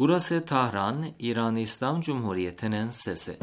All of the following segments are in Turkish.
Burası Tahran, İran İslam Cumhuriyeti'nin sesi.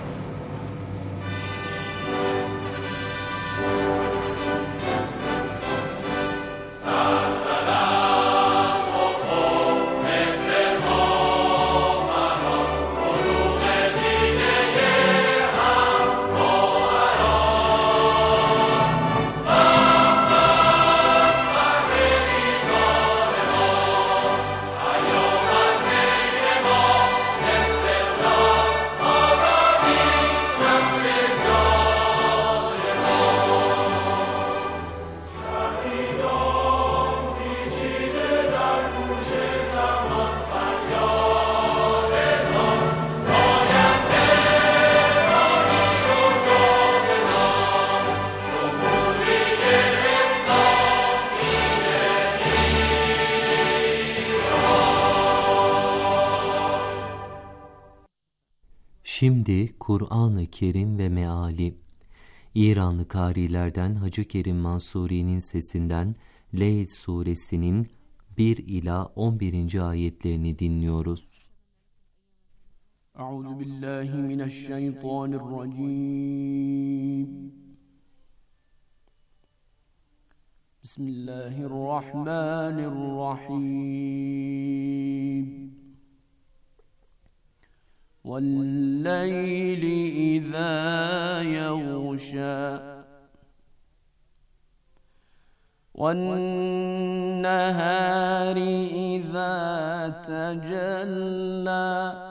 Şimdi Kur'an-ı Kerim ve meali. İranlı kârilerden Hacı Kerim Mansuri'nin sesinden Leyl suresinin 1 ila 11. ayetlerini dinliyoruz. Euzubillahimineşşeytanirracim. Bismillahirrahmanirrahim. وَاللَّيْلِ إِذَا يَغْشَى وَالنَّهَارِ إِذَا تَجَلَّى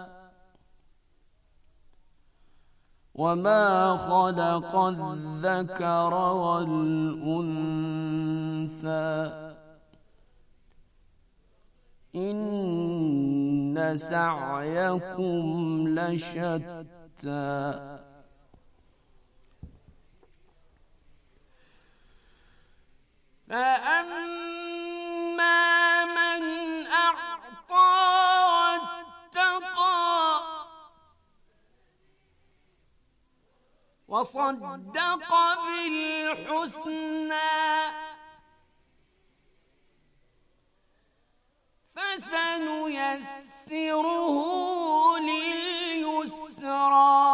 وَمَا خَلَقَ الذَّكَرَ وَالْأُنثَى İnne sa'yakum leşettâ. فَأَمَّا مَنْ أَعْطَى وَاتَّقَى وَصَدَّقَ بِالْحُسْنَى فَسَنُيَسِّرُهُ لِلْيُسْرَى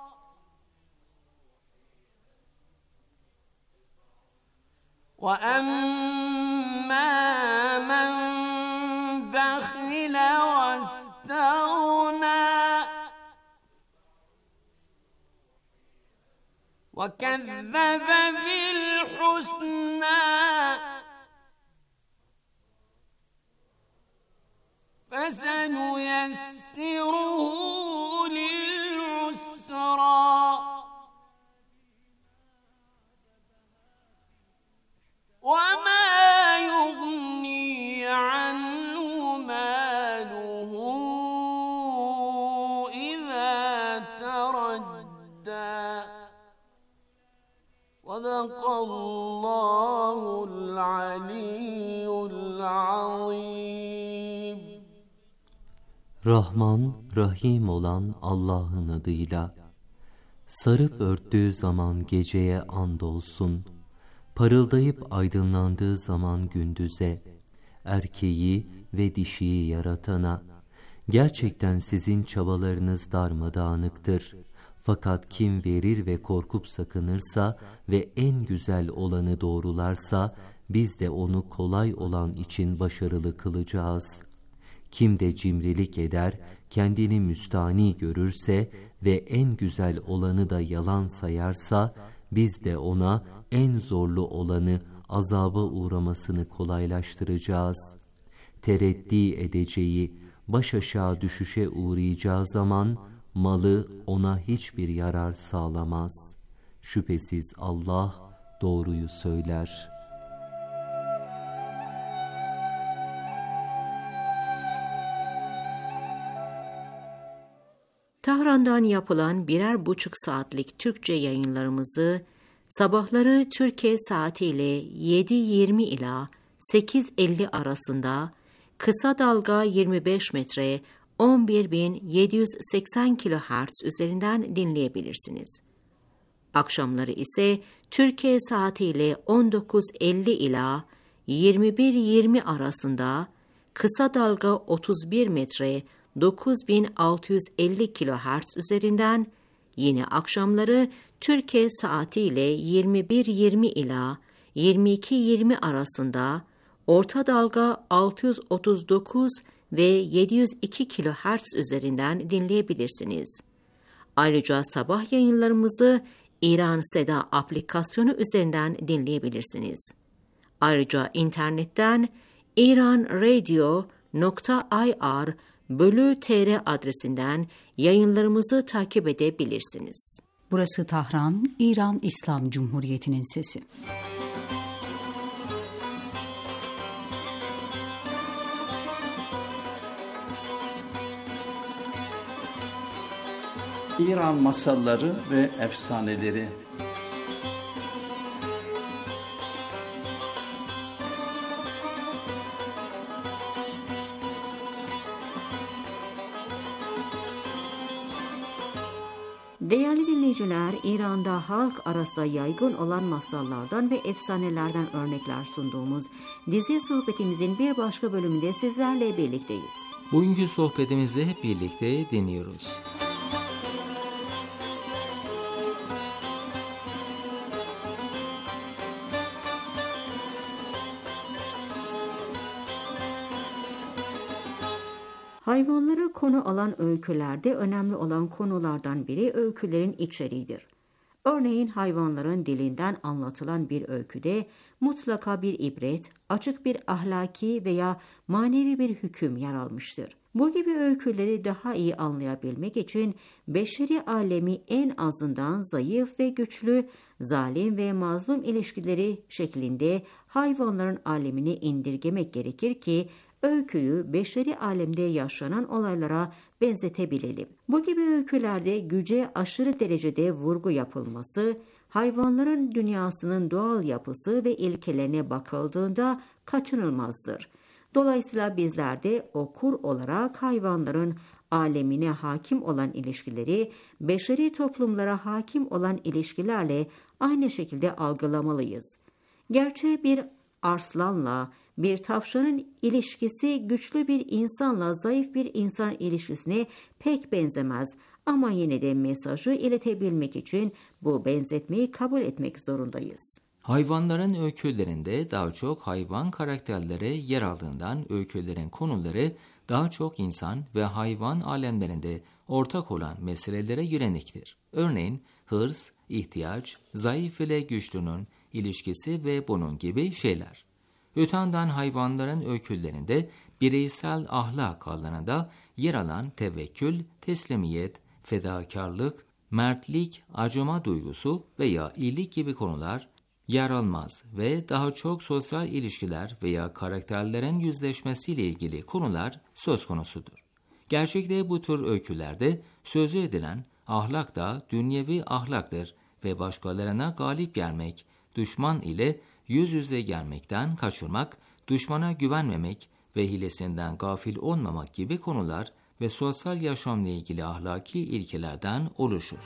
وَأَمَّا مَنْ بَخِلَ وَاسْتَغْنَى وَكَذَّبَ بِالْحُسْنَى فَسَنُيَسِّرُهُ لِلْعُسْرَى وَمَا يُغْنِي عَنْهُ مَالُهُ إِذَا تَرَدَّى صَدَقَ اللّٰهُ الْعَلِيُّ الْعَظِيمُ. Rahman, Rahim olan Allah'ın adıyla. Sarıp örttüğü zaman geceye andolsun, parıldayıp aydınlandığı zaman gündüze, erkeği ve dişiyi yaratana. Gerçekten sizin çabalarınız darmadağınıktır. Fakat kim verir ve korkup sakınırsa ve en güzel olanı doğrularsa, biz de onu kolay olan için başarılı kılacağız. Kim de cimrilik eder, kendini müstani görürse ve en güzel olanı da yalan sayarsa, biz de ona en zorlu olanı azaba uğramasını kolaylaştıracağız. Tereddi edeceği, baş aşağı düşüşe uğrayacağı zaman, malı ona hiçbir yarar sağlamaz. Şüphesiz Allah doğruyu söyler. Tahran'dan yapılan 1,5 saatlik Türkçe yayınlarımızı sabahları Türkiye saatiyle 7:20 ila 8:50 arasında kısa dalga 25 metre 11.780 kHz üzerinden dinleyebilirsiniz. Akşamları ise Türkiye saatiyle 19:50 ila 21:20 arasında kısa dalga 31 metre 9650 kHz üzerinden, yine akşamları Türkiye saatiyle 21:20 ila 22:20 arasında orta dalga 639 ve 702 kHz üzerinden dinleyebilirsiniz. Ayrıca sabah yayınlarımızı İran Seda aplikasyonu üzerinden dinleyebilirsiniz. Ayrıca internetten iranradio.ir/tr adresinden yayınlarımızı takip edebilirsiniz. Burası Tahran, İran İslam Cumhuriyeti'nin sesi. İran masalları ve efsaneleri. Değerli dinleyiciler, İran'da halk arasında yaygın olan masallardan ve efsanelerden örnekler sunduğumuz dizi sohbetimizin bir başka bölümünde sizlerle birlikteyiz. Bugünkü sohbetimizi hep birlikte dinliyoruz. Hayvanları konu alan öykülerde önemli olan konulardan biri öykülerin içeriğidir. Örneğin hayvanların dilinden anlatılan bir öyküde mutlaka bir ibret, açık bir ahlaki veya manevi bir hüküm yer almıştır. Bu gibi öyküleri daha iyi anlayabilmek için beşeri alemi en azından zayıf ve güçlü, zalim ve mazlum ilişkileri şeklinde hayvanların alemine indirgemek gerekir ki öyküyü beşeri alemde yaşanan olaylara benzetebilelim. Bu gibi öykülerde güce aşırı derecede vurgu yapılması, hayvanların dünyasının doğal yapısı ve ilkelerine bakıldığında kaçınılmazdır. Dolayısıyla bizler de okur olarak hayvanların alemine hakim olan ilişkileri, beşeri toplumlara hakim olan ilişkilerle aynı şekilde algılamalıyız. Gerçi bir arslanla bir tavşanın ilişkisi güçlü bir insanla zayıf bir insan ilişkisine pek benzemez ama yine de mesajı iletebilmek için bu benzetmeyi kabul etmek zorundayız. Hayvanların öykülerinde daha çok hayvan karakterleri yer aldığından öykülerin konuları daha çok insan ve hayvan alemlerinde ortak olan meselelere yöneliktir. Örneğin hırs, ihtiyaç, zayıf ile güçlünün ilişkisi ve bunun gibi şeyler. Öte yandan hayvanların öykülerinde bireysel ahlak alanında yer alan tevekkül, teslimiyet, fedakarlık, mertlik, acıma duygusu veya iyilik gibi konular yer almaz ve daha çok sosyal ilişkiler veya karakterlerin yüzleşmesiyle ilgili konular söz konusudur. Gerçekte bu tür öykülerde sözü edilen ahlak da dünyevi ahlaktır ve başkalarına galip gelmek, düşman ile yüz yüze gelmekten kaçırmak, düşmana güvenmemek ve hilesinden gafil olmamak gibi konular ve sosyal yaşamla ilgili ahlaki ilkelerden oluşur.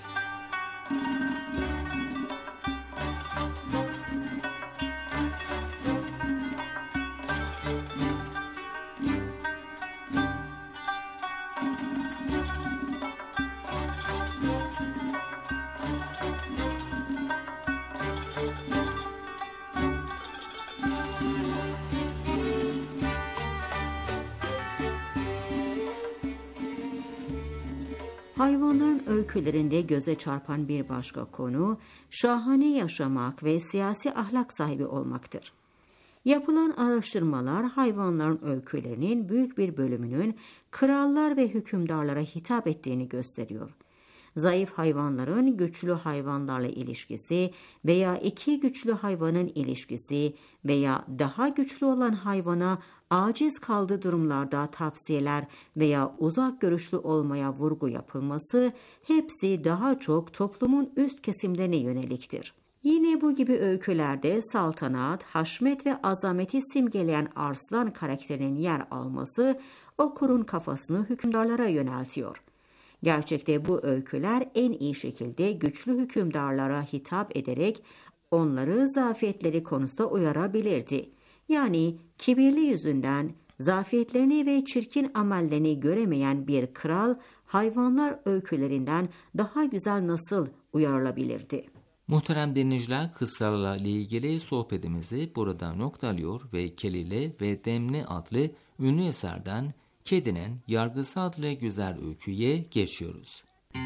Hayvanların öykülerinde göze çarpan bir başka konu, şahane yaşamak ve siyasi ahlak sahibi olmaktır. Yapılan araştırmalar hayvanların öykülerinin büyük bir bölümünün krallar ve hükümdarlara hitap ettiğini gösteriyor. Zayıf hayvanların güçlü hayvanlarla ilişkisi veya iki güçlü hayvanın ilişkisi veya daha güçlü olan hayvana aciz kaldığı durumlarda tavsiyeler veya uzak görüşlü olmaya vurgu yapılması hepsi daha çok toplumun üst kesimlerine yöneliktir. Yine bu gibi öykülerde saltanat, haşmet ve azameti simgeleyen arslan karakterinin yer alması okurun kafasını hükümdarlara yöneltiyor. Gerçekte bu öyküler en iyi şekilde güçlü hükümdarlara hitap ederek onları zafiyetleri konusunda uyarabilirdi. Yani kibirli yüzünden, Zafiyetlerini ve çirkin amellerini göremeyen bir kral, hayvanlar öykülerinden daha güzel nasıl uyarılabilirdi? Muhterem dinleyiciler, kıssalarla ilgili sohbetimizi burada noktalıyor ve Kelile ve Demli adlı ünlü eserden Kedinin Yargısı adlı güzel öyküye geçiyoruz.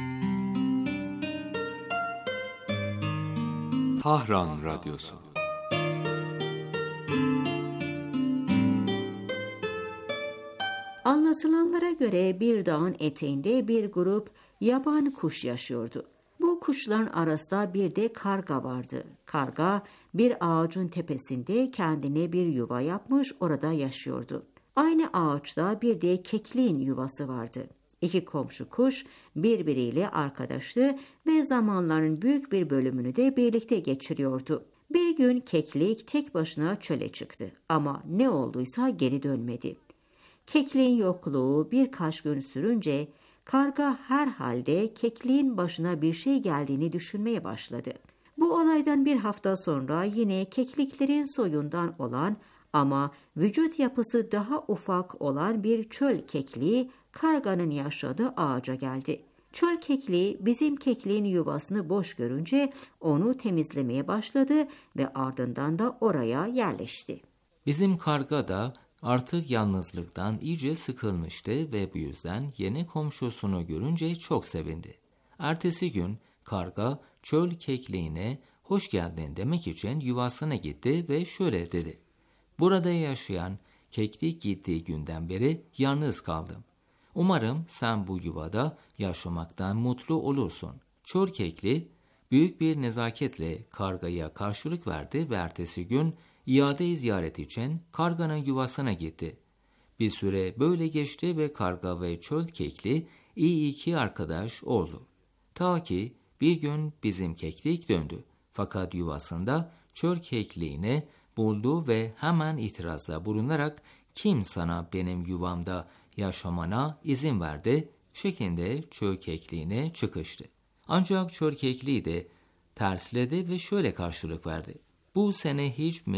Tahran Radyosu. Anlatılanlara göre bir dağın eteğinde bir grup yaban kuş yaşıyordu. Bu kuşların arasında bir de karga vardı. Karga bir ağacın tepesinde kendine bir yuva yapmış, orada yaşıyordu. Aynı ağaçta bir de kekliğin yuvası vardı. İki komşu kuş birbiriyle arkadaştı ve zamanların büyük bir bölümünü de birlikte geçiriyordu. Bir gün keklik tek başına çöle çıktı ama ne olduysa geri dönmedi. Kekliğin yokluğu birkaç gün sürünce karga herhalde kekliğin başına bir şey geldiğini düşünmeye başladı. Bu olaydan bir hafta sonra yine kekliklerin soyundan olan ama vücut yapısı daha ufak olan bir çöl kekliği karganın yaşadığı ağaca geldi. Çöl kekliği bizim kekliğin yuvasını boş görünce onu temizlemeye başladı ve ardından da oraya yerleşti. Bizim karga da artık yalnızlıktan iyice sıkılmıştı ve bu yüzden yeni komşusunu görünce çok sevindi. Ertesi gün karga çöl kekliğine hoş geldin demek için yuvasına gitti ve şöyle dedi: "Burada yaşayan keklik gittiği günden beri yalnız kaldım. Umarım sen bu yuvada yaşamaktan mutlu olursun." Çöl kekliği büyük bir nezaketle kargaya karşılık verdi ve ertesi gün iade ziyaret için karganın yuvasına gitti. Bir süre böyle geçti ve karga ve çöl kekliği iyi iki arkadaş oldu. Ta ki bir gün bizim keklik döndü. Fakat yuvasında çöl kekliğini buldu ve hemen itirazda bulunarak "Kim sana benim yuvamda yaşamana izin verdi?" şeklinde çöl kekliğine çıkıştı. Ancak çöl kekliği de tersledi ve şöyle karşılık verdi: "Bu seni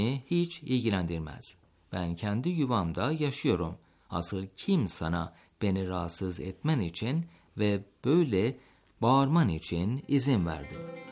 hiç ilgilendirmez. Ben kendi yuvamda yaşıyorum. Asıl kim sana beni rahatsız etmen için ve böyle bağırman için izin verdi?"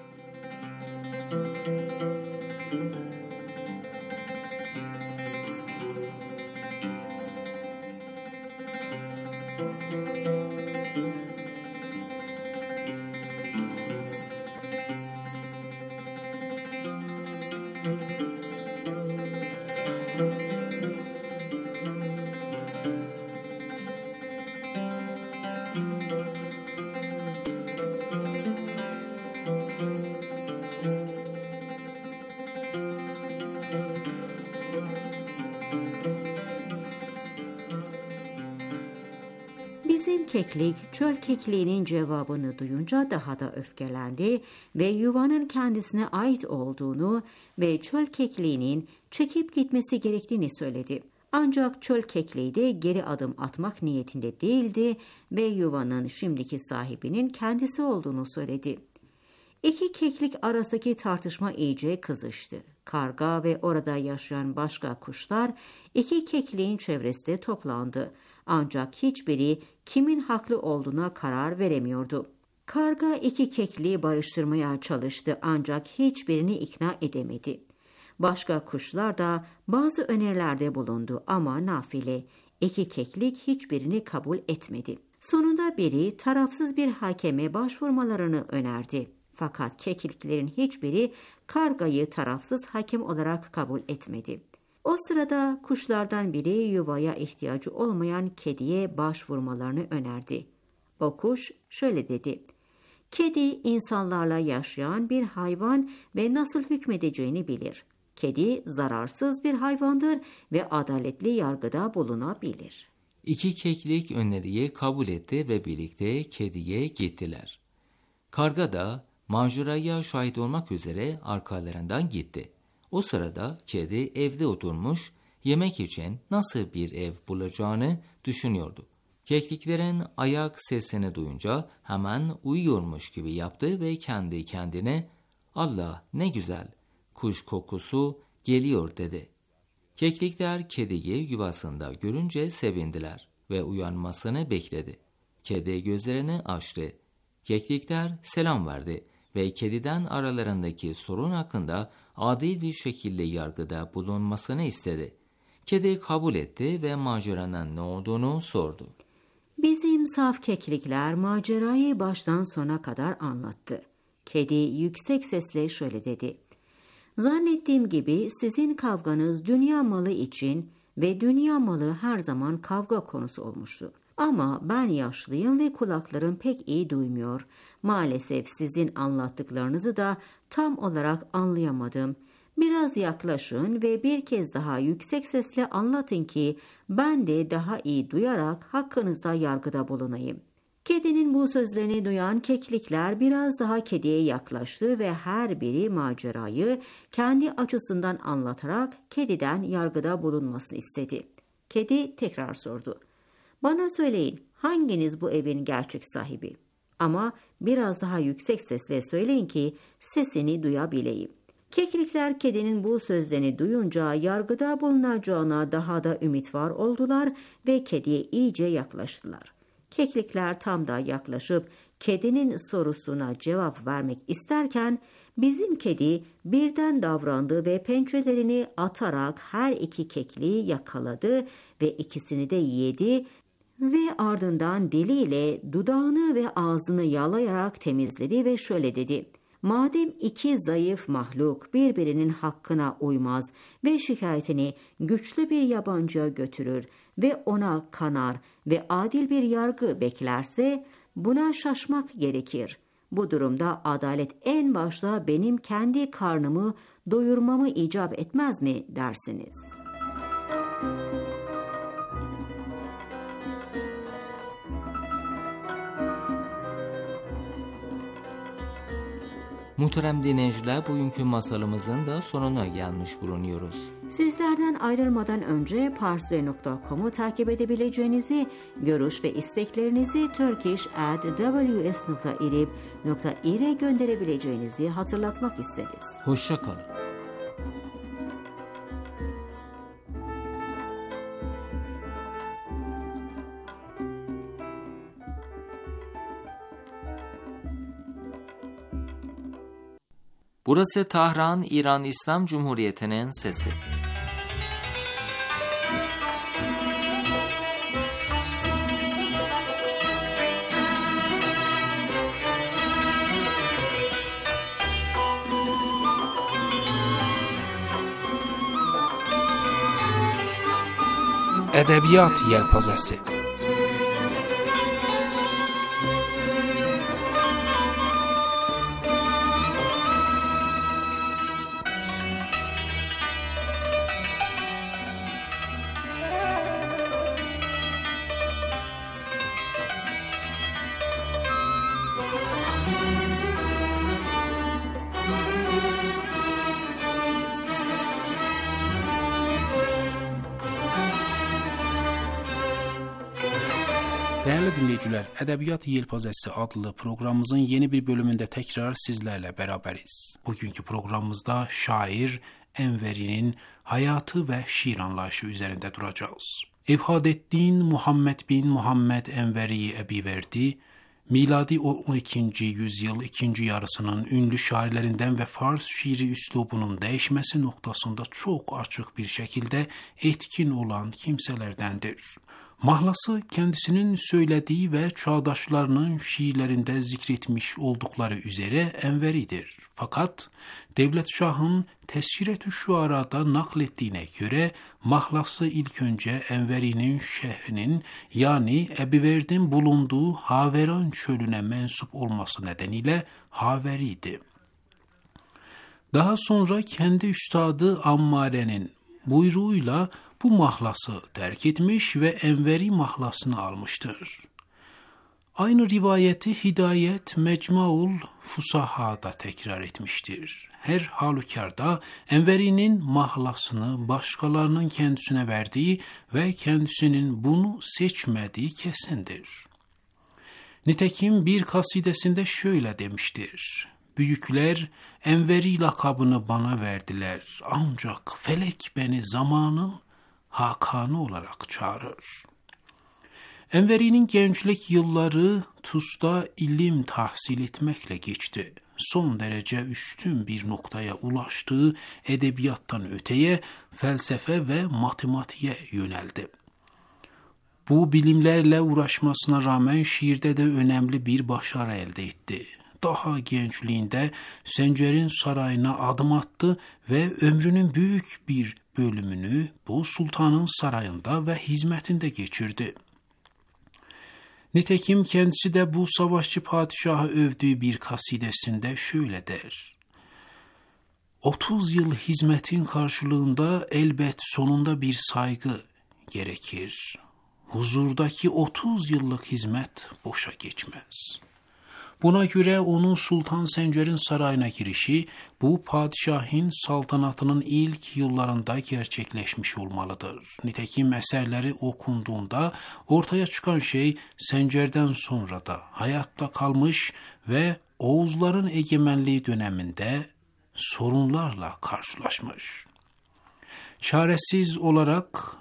Bizim keklik çöl kekliğinin cevabını duyunca daha da öfkelendi ve yuvanın kendisine ait olduğunu ve çöl kekliğinin çekip gitmesi gerektiğini söyledi. Ancak çöl kekliği de geri adım atmak niyetinde değildi ve yuvanın şimdiki sahibinin kendisi olduğunu söyledi. İki keklik arasındaki tartışma iyice kızıştı. Karga ve orada yaşayan başka kuşlar iki kekliğin çevresinde toplandı. Ancak hiçbiri kimin haklı olduğuna karar veremiyordu. Karga iki kekliği barıştırmaya çalıştı ancak hiçbirini ikna edemedi. Başka kuşlar da bazı önerilerde bulundu ama nafile. İki keklik hiçbirini kabul etmedi. Sonunda biri tarafsız bir hakeme başvurmalarını önerdi. Fakat kekliklerin hiçbiri kargayı tarafsız hakem olarak kabul etmedi. O sırada kuşlardan biri yuvaya ihtiyacı olmayan kediye başvurmalarını önerdi. O kuş şöyle dedi: "Kedi insanlarla yaşayan bir hayvan ve nasıl hükmedeceğini bilir. Kedi zararsız bir hayvandır ve adaletli yargıda bulunabilir." İki keklik öneriyi kabul etti ve birlikte kediye gittiler. Karga da maceraya şahit olmak üzere arkalarından gitti. O sırada kedi evde oturmuş, yemek için nasıl bir ev bulacağını düşünüyordu. Kekliklerin ayak sesini duyunca hemen uyuyormuş gibi yaptı ve kendi kendine "Allah ne güzel, kuş kokusu geliyor" dedi. Keklikler kediyi yuvasında görünce sevindiler ve uyanmasını bekledi. Kedi gözlerini açtı. Keklikler selam verdi ve kediden aralarındaki sorun hakkında adil bir şekilde yargıda bulunmasını istedi. Kedi kabul etti ve maceranın ne olduğunu sordu. Bizim saf keklikler macerayı baştan sona kadar anlattı. Kedi yüksek sesle şöyle dedi. Zannettiğim gibi sizin kavganız dünya malı için ve dünya malı her zaman kavga konusu olmuştu. Ama ben yaşlıyım ve kulaklarım pek iyi duymuyor. Maalesef sizin anlattıklarınızı da tam olarak anlayamadım. Biraz yaklaşın ve bir kez daha yüksek sesle anlatın ki ben de daha iyi duyarak hakkınızda yargıda bulunayım. Kedinin bu sözlerini duyan keklikler biraz daha kediye yaklaştı ve her biri macerayı kendi açısından anlatarak kediden yargıda bulunmasını istedi. Kedi tekrar sordu. Bana söyleyin, hanginiz bu evin gerçek sahibi? Ama biraz daha yüksek sesle söyleyin ki sesini duyabileyim. Keklikler kedinin bu sözlerini duyunca yargıda bulunacağına daha da ümit var oldular ve kediye iyice yaklaştılar. Keklikler tam da yaklaşıp kedinin sorusuna cevap vermek isterken bizim kedi birden davrandı ve pençelerini atarak her iki kekliği yakaladı ve ikisini de yedi ve ardından diliyle dudağını ve ağzını yalayarak temizledi ve şöyle dedi. Madem iki zayıf mahluk birbirinin hakkına uymaz ve şikayetini güçlü bir yabancıya götürür ve ona kanar ve adil bir yargı beklerse buna şaşmak gerekir. Bu durumda adalet en başta benim kendi karnımı doyurmamı icap etmez mi dersiniz? Muhterem dinleyiciler, bugünkü masalımızın da sonuna gelmiş bulunuyoruz. Sizlerden ayrılmadan önce Parsi.com'u takip edebileceğinizi, görüş ve isteklerinizi turkish@ws.irib.ir'e gönderebileceğinizi hatırlatmak isteriz. Hoşça kalın. Burası Tahran, İran İslam Cumhuriyeti'nin sesi. Edebiyat Yelpazesi. Değerli dinleyiciler, Edebiyat Yelpazesi adlı programımızın yeni bir bölümünde tekrar sizlerle beraberiz. Bugünkü programımızda şair Enveri'nin hayatı ve şiir anlayışı üzerinde duracağız. Evhadettin Muhammed bin Muhammed Enveri Ebiverdi, miladi 12. yüzyıl ikinci yarısının ünlü şairlerinden ve Fars şiiri üslubunun değişmesi noktasında çok açık bir şekilde etkin olan kimselerdendir. Mahlası kendisinin söylediği ve çağdaşlarının şiirlerinde zikretmiş oldukları üzere Enveri'dir. Fakat Devlet Şah'ın Tezkiret-ü Şuara'da naklettiğine göre mahlası ilk önce Enveri'nin şehrinin yani Ebiverd'in bulunduğu Haveran çölüne mensup olması nedeniyle Haveri'ydi. Daha sonra kendi üstadı Ammare'nin buyruğuyla bu mahlası terk etmiş ve Enveri mahlasını almıştır. Aynı rivayeti Hidayet Mecmuaul Fusaha'da tekrar etmiştir. Her halükarda Enveri'nin mahlasını başkalarının kendisine verdiği ve kendisinin bunu seçmediği kesindir. Nitekim bir kasidesinde şöyle demiştir. Büyükler Enveri lakabını bana verdiler. Ancak felek beni zamanın Hakanı olarak çağırır. Enveri'nin gençlik yılları Tus'ta ilim tahsil etmekle geçti. Son derece üstün bir noktaya ulaştığı edebiyattan öteye felsefe ve matematiğe yöneldi. Bu bilimlerle uğraşmasına rağmen şiirde de önemli bir başarı elde etti. Daha gençliğinde Sencer'in sarayına adım attı ve ömrünün büyük bir bölümünü bu sultanın sarayında ve hizmetinde geçirdi. Nitekim kendisi de bu savaşçı padişahı övdüğü bir kasidesinde şöyle der: 30 yıl hizmetin karşılığında elbet sonunda bir saygı gerekir. Huzurdaki 30 yıllık hizmet boşa geçmez. Buna göre onun Sultan Sencer'in sarayına girişi bu padişahın saltanatının ilk yıllarında gerçekleşmiş olmalıdır. Nitekim eserleri okunduğunda ortaya çıkan şey Sencer'den sonra da hayatta kalmış ve Oğuzların egemenliği döneminde sorunlarla karşılaşmış. Çaresiz olarak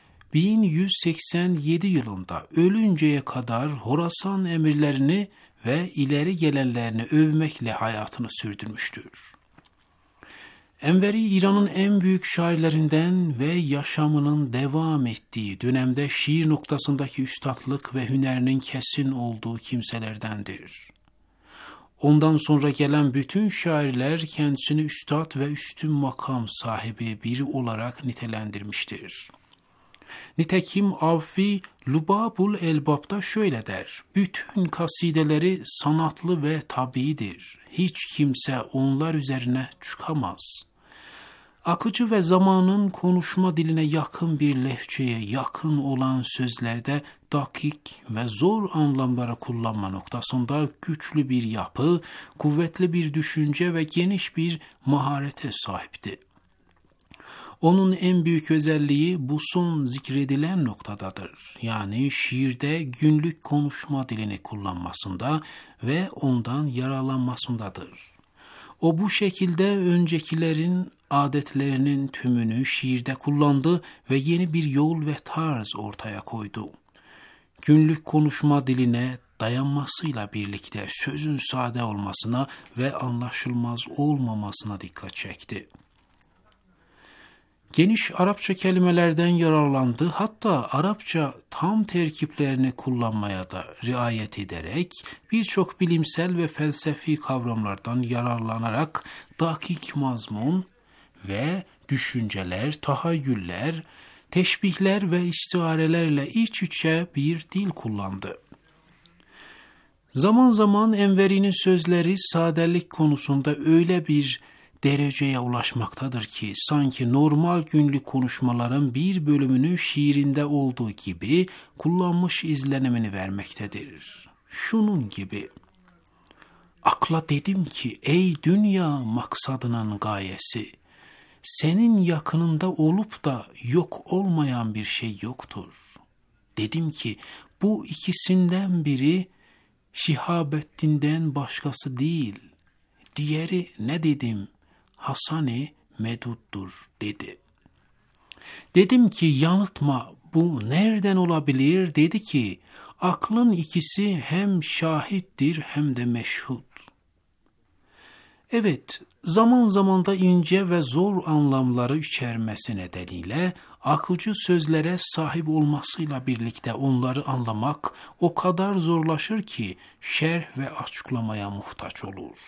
1187 yılında ölünceye kadar Horasan emirlerini ve ileri gelenlerini övmekle hayatını sürdürmüştür. Enveri İran'ın en büyük şairlerinden ve yaşamının devam ettiği dönemde şiir noktasındaki üstatlık ve hünerinin kesin olduğu kimselerdendir. Ondan sonra gelen bütün şairler kendisini üstad ve üstün makam sahibi biri olarak nitelendirmiştir. Nitekim Avfi Lubabul Elbab'da şöyle der: bütün kasideleri sanatlı ve tabiidir. Hiç kimse onlar üzerine çıkamaz. Akıcı ve zamanın konuşma diline yakın bir lehçeye yakın olan sözlerde dakik ve zor anlamları kullanma noktasında güçlü bir yapı, kuvvetli bir düşünce ve geniş bir maharete sahipti. Onun en büyük özelliği bu son zikredilen noktadadır. Yani şiirde günlük konuşma dilini kullanmasında ve ondan yararlanmasındadır. O bu şekilde öncekilerin adetlerinin tümünü şiirde kullandı ve yeni bir yol ve tarz ortaya koydu. Günlük konuşma diline dayanmasıyla birlikte sözün sade olmasına ve anlaşılmaz olmamasına dikkat çekti. Geniş Arapça kelimelerden yararlandı, hatta Arapça tam terkiplerini kullanmaya da riayet ederek birçok bilimsel ve felsefi kavramlardan yararlanarak dakik mazmun ve düşünceler, tahayyüller, teşbihler ve istiarelerle iç içe bir dil kullandı. Zaman zaman Enveri'nin sözleri sadelik konusunda öyle bir dereceye ulaşmaktadır ki sanki normal günlük konuşmaların bir bölümünü şiirinde olduğu gibi kullanmış izlenimini vermektedir. Şunun gibi: akla dedim ki ey dünya maksadının gayesi, senin yakınında olup da yok olmayan bir şey yoktur. Dedim ki bu ikisinden biri Şihabettin'den başkası değil. Diğeri ne dedim? Hasan-ı Medud'dur dedi. Dedim ki yanıltma, bu nereden olabilir? Dedi ki aklın ikisi hem şahittir hem de meşhud. Evet, zaman zaman da ince ve zor anlamları içermesi nedeniyle akıcı sözlere sahip olmasıyla birlikte onları anlamak o kadar zorlaşır ki şerh ve açıklamaya muhtaç olur.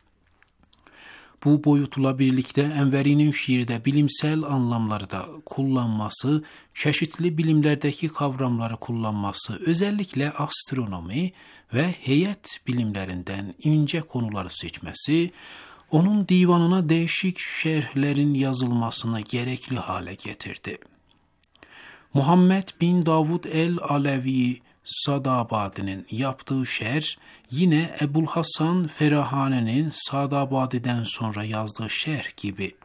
Bu boyutla birlikte Enveri'nin şiirde bilimsel anlamları da kullanması, çeşitli bilimlerdeki kavramları kullanması, özellikle astronomi ve heyet bilimlerinden ince konuları seçmesi, onun divanına değişik şerhlerin yazılmasını gerekli hale getirdi. Muhammed bin Davud el-Alevi Sadabadi'nin yaptığı şerh, yine Ebul Hasan Ferahane'nin Sadabadi'den sonra yazdığı şerh gibi.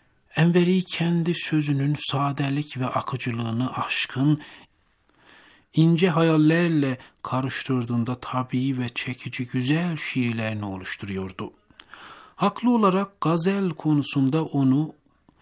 Enveri kendi sözünün sadelik ve akıcılığını aşkın, ince hayallerle karıştırdığında tabii ve çekici güzel şiirlerini oluşturuyordu. Haklı olarak gazel konusunda onu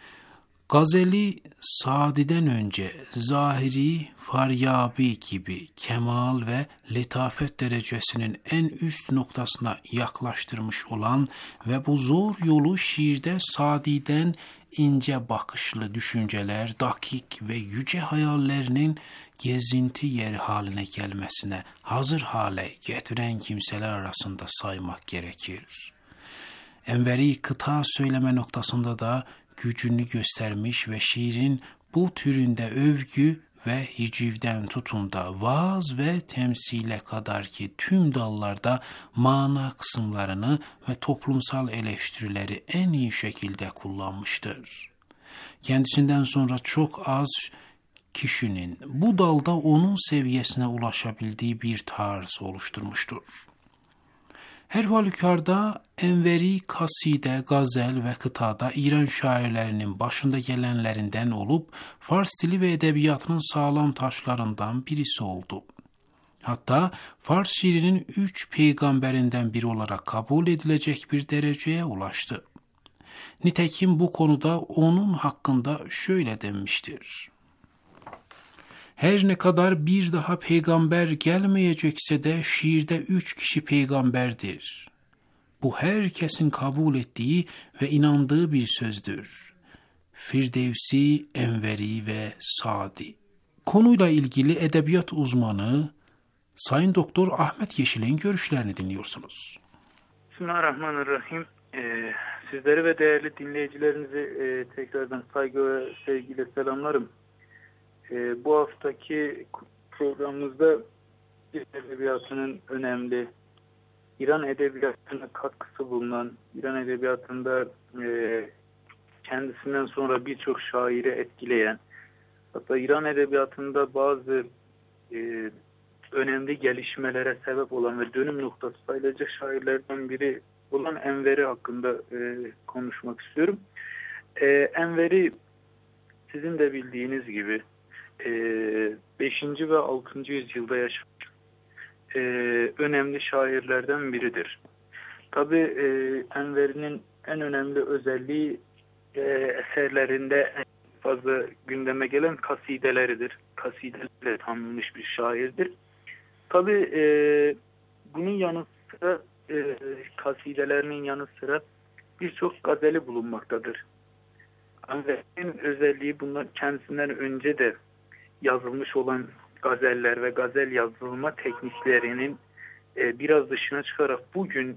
Gazeli Sadi'den önce Zahiri, Faryabi gibi kemal ve letafet derecesinin en üst noktasına yaklaştırmış olan ve bu zor yolu şiirde Sadi'den ince bakışlı düşünceler, dakik ve yüce hayallerinin gezinti yeri haline gelmesine hazır hale getiren kimseler arasında saymak gerekir. Enveri kıta söyleme noktasında da gücünü göstermiş ve şiirin bu türünde övgü ve hicivden tutun da vaaz ve temsile kadar ki tüm dallarda mana kısımlarını ve toplumsal eleştirileri en iyi şekilde kullanmıştır. Kendisinden sonra çok az kişinin bu dalda onun seviyesine ulaşabildiği bir tarz oluşturmuştur. Her halükarda Enveri kaside, gazel ve kıtada İran şairlerinin başında gelenlerinden olup Fars dili ve edebiyatının sağlam taşlarından birisi oldu. Hatta Fars şiirinin 3 peygamberinden biri olarak kabul edilecek bir dereceye ulaştı. Nitekim bu konuda onun hakkında şöyle denmiştir: her ne kadar bir daha peygamber gelmeyecekse de şiirde 3 kişi peygamberdir. Bu herkesin kabul ettiği ve inandığı bir sözdür. Firdevsi, Enveri ve Sadi. Konuyla ilgili edebiyat uzmanı Sayın Doktor Ahmet Yeşil'in görüşlerini dinliyorsunuz. Bismillahirrahmanirrahim. Sizleri ve değerli dinleyicilerinizi tekrardan saygı ve sevgiyle selamlarım. Bu haftaki programımızda İran edebiyatının önemli, İran edebiyatına katkısı bulunan, İran edebiyatında kendisinden sonra birçok şairi etkileyen, hatta İran edebiyatında bazı önemli gelişmelere sebep olan ve dönüm noktası sayılacak şairlerden biri olan Enveri hakkında konuşmak istiyorum. Enveri, sizin de bildiğiniz gibi 5. ve 6. yüzyılda yaşamış önemli şairlerden biridir. Tabii Enveri'nin en önemli özelliği eserlerinde en fazla gündeme gelen kasideleridir. Kasidelerle tanınmış bir şairdir. Tabii bunun yanı sıra kasidelerinin yanı sıra birçok gazeli bulunmaktadır. Enveri'nin özelliği bunlar kendisinden önce de yazılmış olan gazeller ve gazel yazılma tekniklerinin biraz dışına çıkarak bugün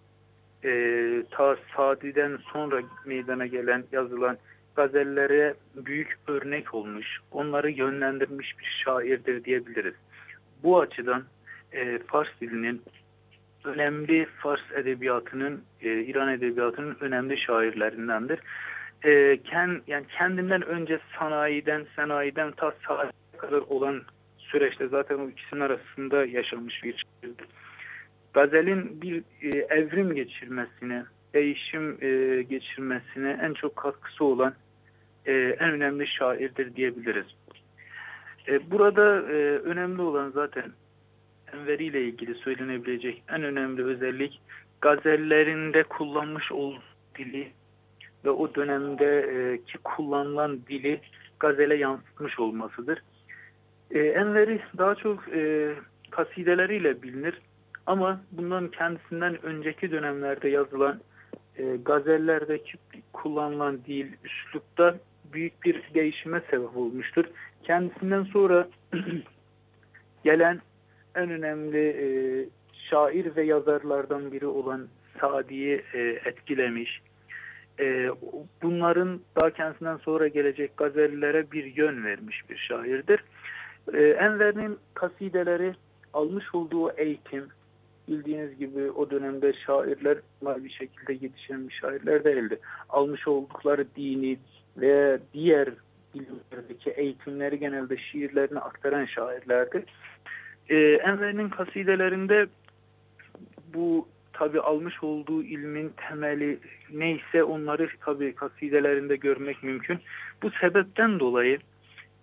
ta Sadi'den sonra meydana gelen yazılan gazellere büyük örnek olmuş, onları yönlendirmiş bir şairdir diyebiliriz. Bu açıdan Fars dilinin önemli, Fars edebiyatının, İran edebiyatının önemli şairlerindendir. Yani kendinden önce sanayiden ta saate kadar olan süreçte zaten o ikisinin arasında yaşanmış bir şairdir. Gazelin bir evrim geçirmesine, değişim geçirmesine en çok katkısı olan en önemli şairdir diyebiliriz. Burada önemli olan zaten Enveri ile ilgili söylenebilecek en önemli özellik gazellerinde kullanmış olduğu dili ve o dönemdeki kullanılan dili gazele yansıtmış olmasıdır. Enveri daha çok kasideleriyle bilinir ama bundan kendisinden önceki dönemlerde yazılan gazellerdeki kullanılan dil, üslupta büyük bir değişime sebep olmuştur. Kendisinden sonra gelen en önemli şair ve yazarlardan biri olan Sadi'yi etkilemiş. Bunların daha kendisinden sonra gelecek gazellere bir yön vermiş bir şairdir. Enver'in kasideleri almış olduğu eğitim, bildiğiniz gibi o dönemde şairler bir şekilde yetişen şairler değildi. Almış oldukları dini ve diğer bilimlerdeki eğitimleri genelde şiirlerine aktaran şairlerdi. Enver'in kasidelerinde bu tabi almış olduğu ilmin temeli neyse onları tabi kasidelerinde görmek mümkün. Bu sebepten dolayı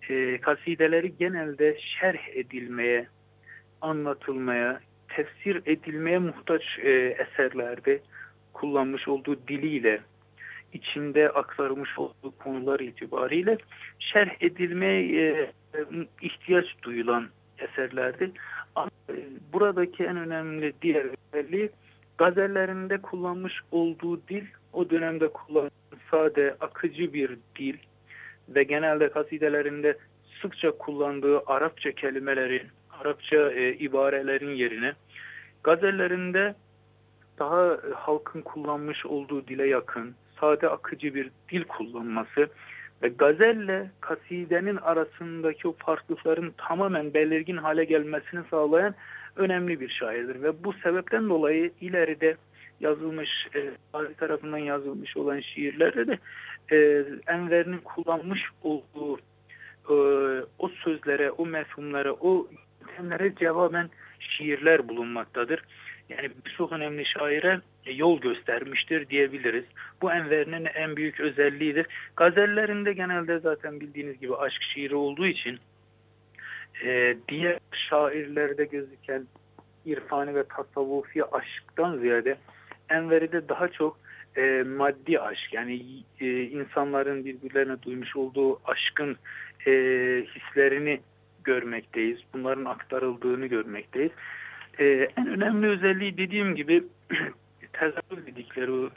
kasideleri genelde şerh edilmeye, anlatılmaya, tefsir edilmeye muhtaç eserlerdi. Kullanmış olduğu diliyle, içinde aktarılmış olduğu konular itibariyle şerh edilmeye ihtiyaç duyulan eserlerdi. Ama buradaki en önemli diğer özelliği gazellerinde kullanmış olduğu dil, o dönemde kullanılan sade, akıcı bir dil ve genelde kasidelerinde sıkça kullandığı Arapça kelimelerin, Arapça ibarelerin yerine gazellerinde daha halkın kullanmış olduğu dile yakın, sade, akıcı bir dil kullanması ve gazelle kasidenin arasındaki o farklılıkların tamamen belirgin hale gelmesini sağlayan önemli bir şairdir. Ve bu sebepten dolayı ileride yazılmış, Gazi tarafından yazılmış olan şiirlerde de Enver'in kullanmış olduğu o sözlere, o mefhumlara, o yöntemlere cevaben şiirler bulunmaktadır. Yani birçok önemli şaire yol göstermiştir diyebiliriz. Bu Enver'in en büyük özelliğidir. Gazellerinde genelde zaten bildiğiniz gibi aşk şiiri olduğu için diğer şairlerde gözüken irfani ve tasavvufi aşktan ziyade Enver'de daha çok maddi aşk, yani insanların birbirlerine duymuş olduğu aşkın hislerini görmekteyiz. Bunların aktarıldığını görmekteyiz. En önemli özelliği dediğim gibi tezahür dedikleri o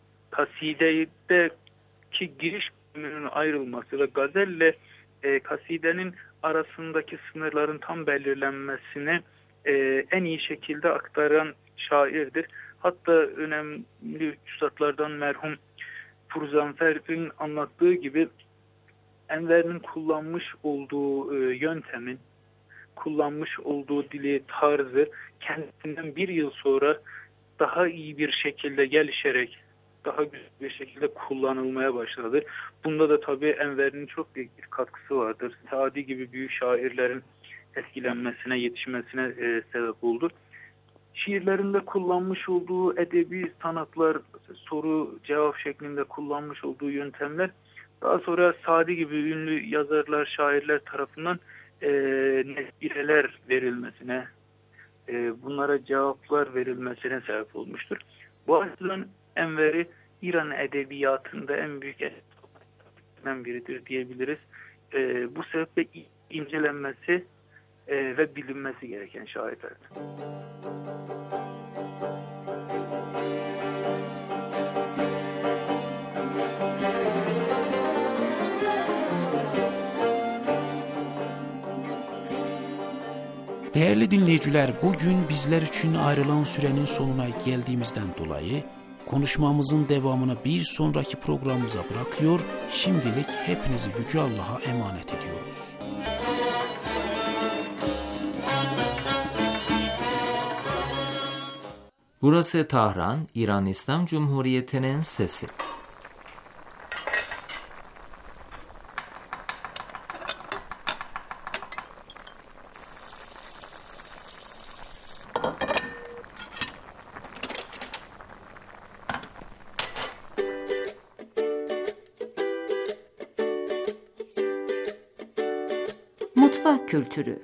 kasidedeki giriş bölümünün ayrılması ve gazelle kasidenin arasındaki sınırların tam belirlenmesini en iyi şekilde aktaran şairdir. Hatta önemli üstadlardan merhum Furzanfer'in anlattığı gibi Enver'in kullanmış olduğu yöntemin, kullanmış olduğu dili, tarzı kendisinden bir yıl sonra daha iyi bir şekilde gelişerek, daha güzel bir şekilde kullanılmaya başladı. Bunda da tabii Enver'in çok büyük bir katkısı vardır. Sadi gibi büyük şairlerin etkilenmesine, yetişmesine sebep oldu. Şiirlerinde kullanmış olduğu edebi sanatlar, soru cevap şeklinde kullanmış olduğu yöntemler daha sonra Sadi gibi ünlü yazarlar, şairler tarafından nesbireler verilmesine, bunlara cevaplar verilmesine sebep olmuştur. Bu açıdan Enver'i İran edebiyatında en büyük eserlerden biridir diyebiliriz. Bu sebeple incelenmesi ve bilinmesi gereken şairlerdir. Değerli dinleyiciler, bugün bizler için ayrılan sürenin sonuna geldiğimizden dolayı konuşmamızın devamını bir sonraki programımıza bırakıyor. Şimdilik hepinizi Yüce Allah'a emanet ediyoruz. Burası Tahran, İran İslam Cumhuriyeti'nin sesi. Mutfak kültürü.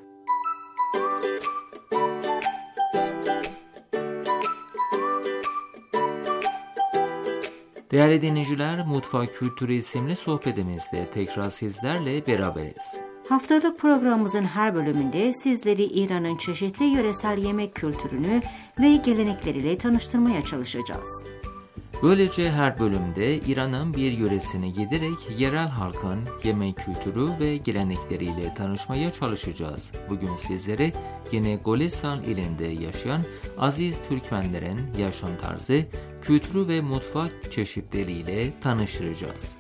Değerli dinleyiciler, Mutfak Kültürü isimli sohbetimizde tekrar sizlerle beraberiz. Haftalık programımızın her bölümünde sizleri İran'ın çeşitli yöresel yemek kültürünü ve gelenekleriyle tanıştırmaya çalışacağız. Böylece her bölümde İran'ın bir yöresine giderek yerel halkın yemek kültürü ve gelenekleriyle tanışmaya çalışacağız. Bugün sizlere yine Golestan ilinde yaşayan aziz Türkmenlerin yaşam tarzı, kültürü ve mutfak çeşitleriyle tanıştıracağız.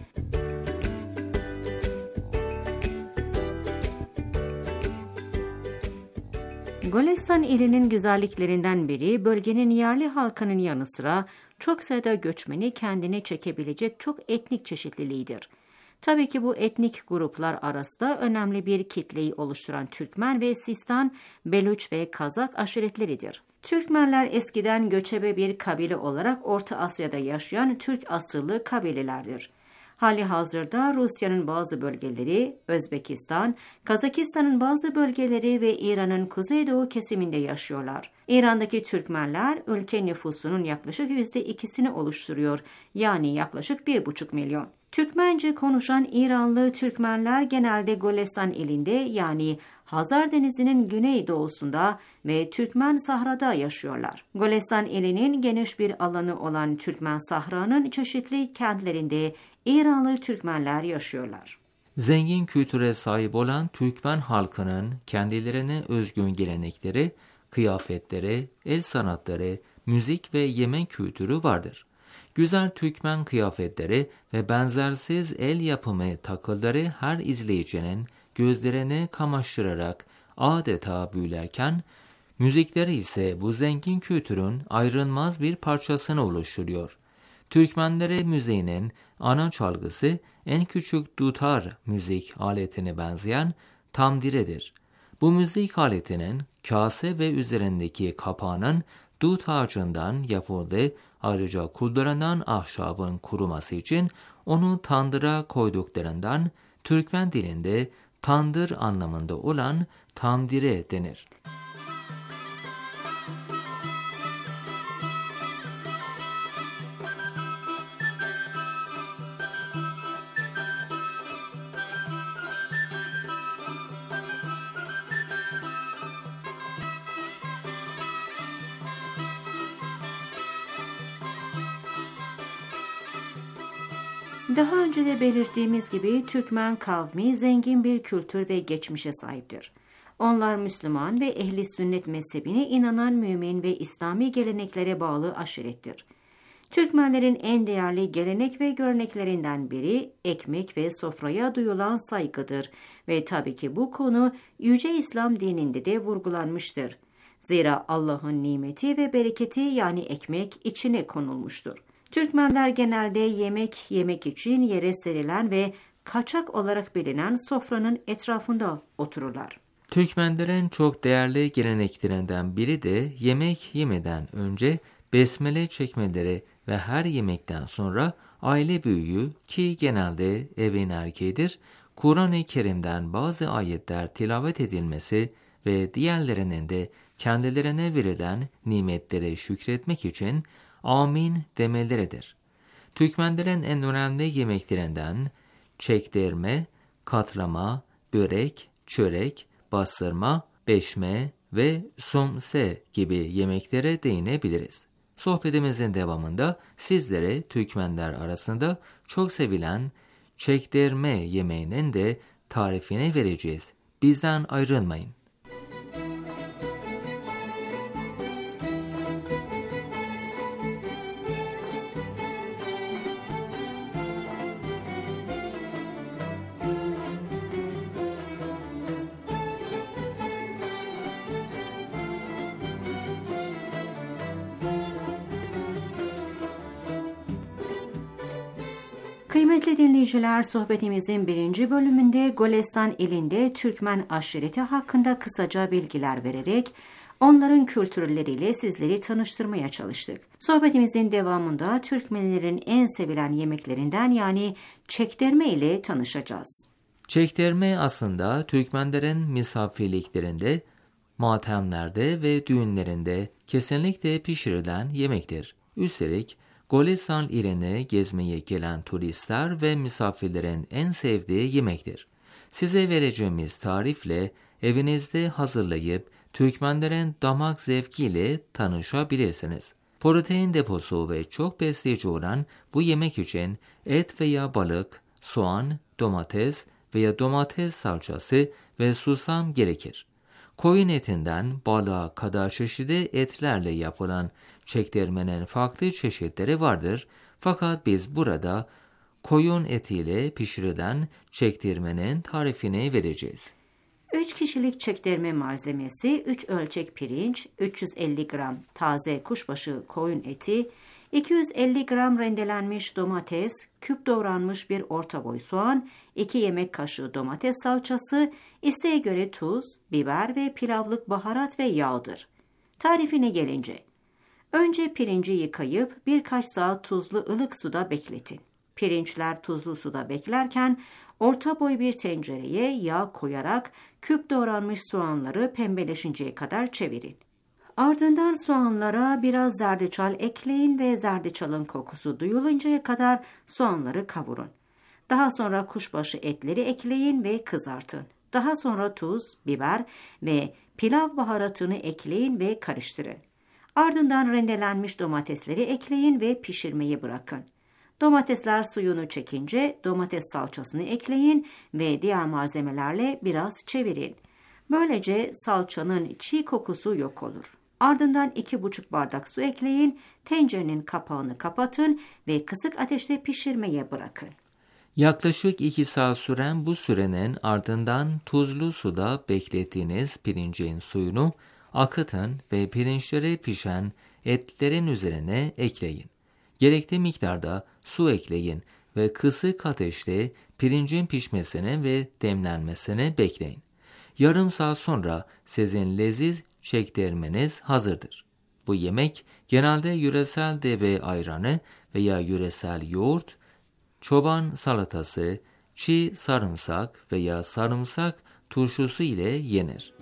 Golestan ilinin güzelliklerinden biri bölgenin yerli halkının yanı sıra çok sayıda göçmeni kendine çekebilecek çok etnik çeşitliliğidir. Tabii ki bu etnik gruplar arasında önemli bir kitleyi oluşturan Türkmen ve Sistan, Beluç ve Kazak aşiretleridir. Türkmenler eskiden göçebe bir kabile olarak Orta Asya'da yaşayan Türk asıllı kabilelerdir. Hali hazırda Rusya'nın bazı bölgeleri, Özbekistan, Kazakistan'ın bazı bölgeleri ve İran'ın kuzeydoğu kesiminde yaşıyorlar. İran'daki Türkmenler ülke nüfusunun yaklaşık %2'sini oluşturuyor, yani yaklaşık 1,5 milyon. Türkmence konuşan İranlı Türkmenler genelde Golestan ilinde, yani Hazar Denizi'nin güneydoğusunda ve Türkmen Sahra'da yaşıyorlar. Golestan ilinin geniş bir alanı olan Türkmen Sahra'nın çeşitli kentlerinde İranlı Türkmenler yaşıyorlar. Zengin kültüre sahip olan Türkmen halkının kendilerine özgün gelenekleri, kıyafetleri, el sanatları, müzik ve yemek kültürü vardır. Güzel Türkmen kıyafetleri ve benzersiz el yapımı takıları her izleyicinin gözlerini kamaştırarak adeta büyülerken, müzikleri ise bu zengin kültürün ayrılmaz bir parçasını oluşturuyor. Türkmenlere müziğinin ana çalgısı en küçük dutar müzik aletine benzeyen tamdiredir. Bu müzik aletinin kase ve üzerindeki kapağının dut ağacından yapıldığı, ayrıca kullanılan ahşabın kuruması için onu tandıra koyduklarından Türkmen dilinde tandır anlamında olan tamdire denir. Daha önce de belirttiğimiz gibi Türkmen kavmi zengin bir kültür ve geçmişe sahiptir. Onlar Müslüman ve ehli sünnet mezhebine inanan mümin ve İslami geleneklere bağlı aşirettir. Türkmenlerin en değerli gelenek ve göreneklerinden biri ekmek ve sofraya duyulan saygıdır ve tabii ki bu konu Yüce İslam dininde de vurgulanmıştır. Zira Allah'ın nimeti ve bereketi, yani ekmek, içine konulmuştur. Türkmenler genelde yemek için yere serilen ve kaçak olarak bilinen sofranın etrafında otururlar. Türkmenlerin çok değerli geleneklerinden biri de yemek yemeden önce besmele çekmeleri ve her yemekten sonra aile büyüğü, ki genelde evin erkeğidir, Kur'an-ı Kerim'den bazı ayetler tilavet edilmesi ve diğerlerinin de kendilerine verilen nimetlere şükretmek için amin demeleridir. Türkmenlerin en önemli yemeklerinden çektirme, katlama, börek, çörek, bastırma, beşme ve somse gibi yemeklere değinebiliriz. Sohbetimizin devamında sizlere Türkmenler arasında çok sevilen çektirme yemeğinin de tarifini vereceğiz. Bizden ayrılmayın. Kıymetli dinleyiciler, sohbetimizin 1. bölümünde Golestan ilinde Türkmen aşireti hakkında kısaca bilgiler vererek onların kültürleriyle sizleri tanıştırmaya çalıştık. Sohbetimizin devamında Türkmenlerin en sevilen yemeklerinden, yani çektirme ile tanışacağız. Çektirme aslında Türkmenlerin misafirliklerinde, matemlerde ve düğünlerinde kesinlikle pişirilen yemektir. Üstelik Golestan iline gezmeye gelen turistler ve misafirlerin en sevdiği yemektir. Size vereceğimiz tarifle evinizde hazırlayıp Türkmenlerin damak zevkiyle tanışabilirsiniz. Protein deposu ve çok besleyici olan bu yemek için et veya balık, soğan, domates veya domates salçası ve susam gerekir. Koyun etinden balığa kadar çeşitli etlerle yapılan çektirmenin farklı çeşitleri vardır. Fakat biz burada koyun etiyle pişirilen çektirmenin tarifini vereceğiz. 3 kişilik çektirme malzemesi 3 ölçek pirinç, 350 gram taze kuşbaşı koyun eti, 250 gram rendelenmiş domates, küp doğranmış bir orta boy soğan, 2 yemek kaşığı domates salçası, isteğe göre tuz, biber ve pilavlık baharat ve yağdır. Tarifine gelince, önce pirinci yıkayıp birkaç saat tuzlu ılık suda bekletin. Pirinçler tuzlu suda beklerken orta boy bir tencereye yağ koyarak küp doğranmış soğanları pembeleşinceye kadar çevirin. Ardından soğanlara biraz zerdeçal ekleyin ve zerdeçalın kokusu duyuluncaya kadar soğanları kavurun. Daha sonra kuşbaşı etleri ekleyin ve kızartın. Daha sonra tuz, biber ve pilav baharatını ekleyin ve karıştırın. Ardından rendelenmiş domatesleri ekleyin ve pişirmeyi bırakın. Domatesler suyunu çekince domates salçasını ekleyin ve diğer malzemelerle biraz çevirin. Böylece salçanın çiğ kokusu yok olur. Ardından 2,5 bardak su ekleyin, tencerenin kapağını kapatın ve kısık ateşte pişirmeye bırakın. Yaklaşık 2 saat süren bu sürenin ardından tuzlu suda beklettiğiniz pirincin suyunu akıtın ve pirinçlere pişen etlerin üzerine ekleyin. Gerekli miktarda su ekleyin ve kısık ateşte pirincin pişmesini ve demlenmesini bekleyin. Yarım saat sonra sizin leziz çektirmeniz hazırdır. Bu yemek genelde yöresel deve ayranı veya yöresel yoğurt, çoban salatası, çiğ sarımsak veya sarımsak turşusu ile yenir.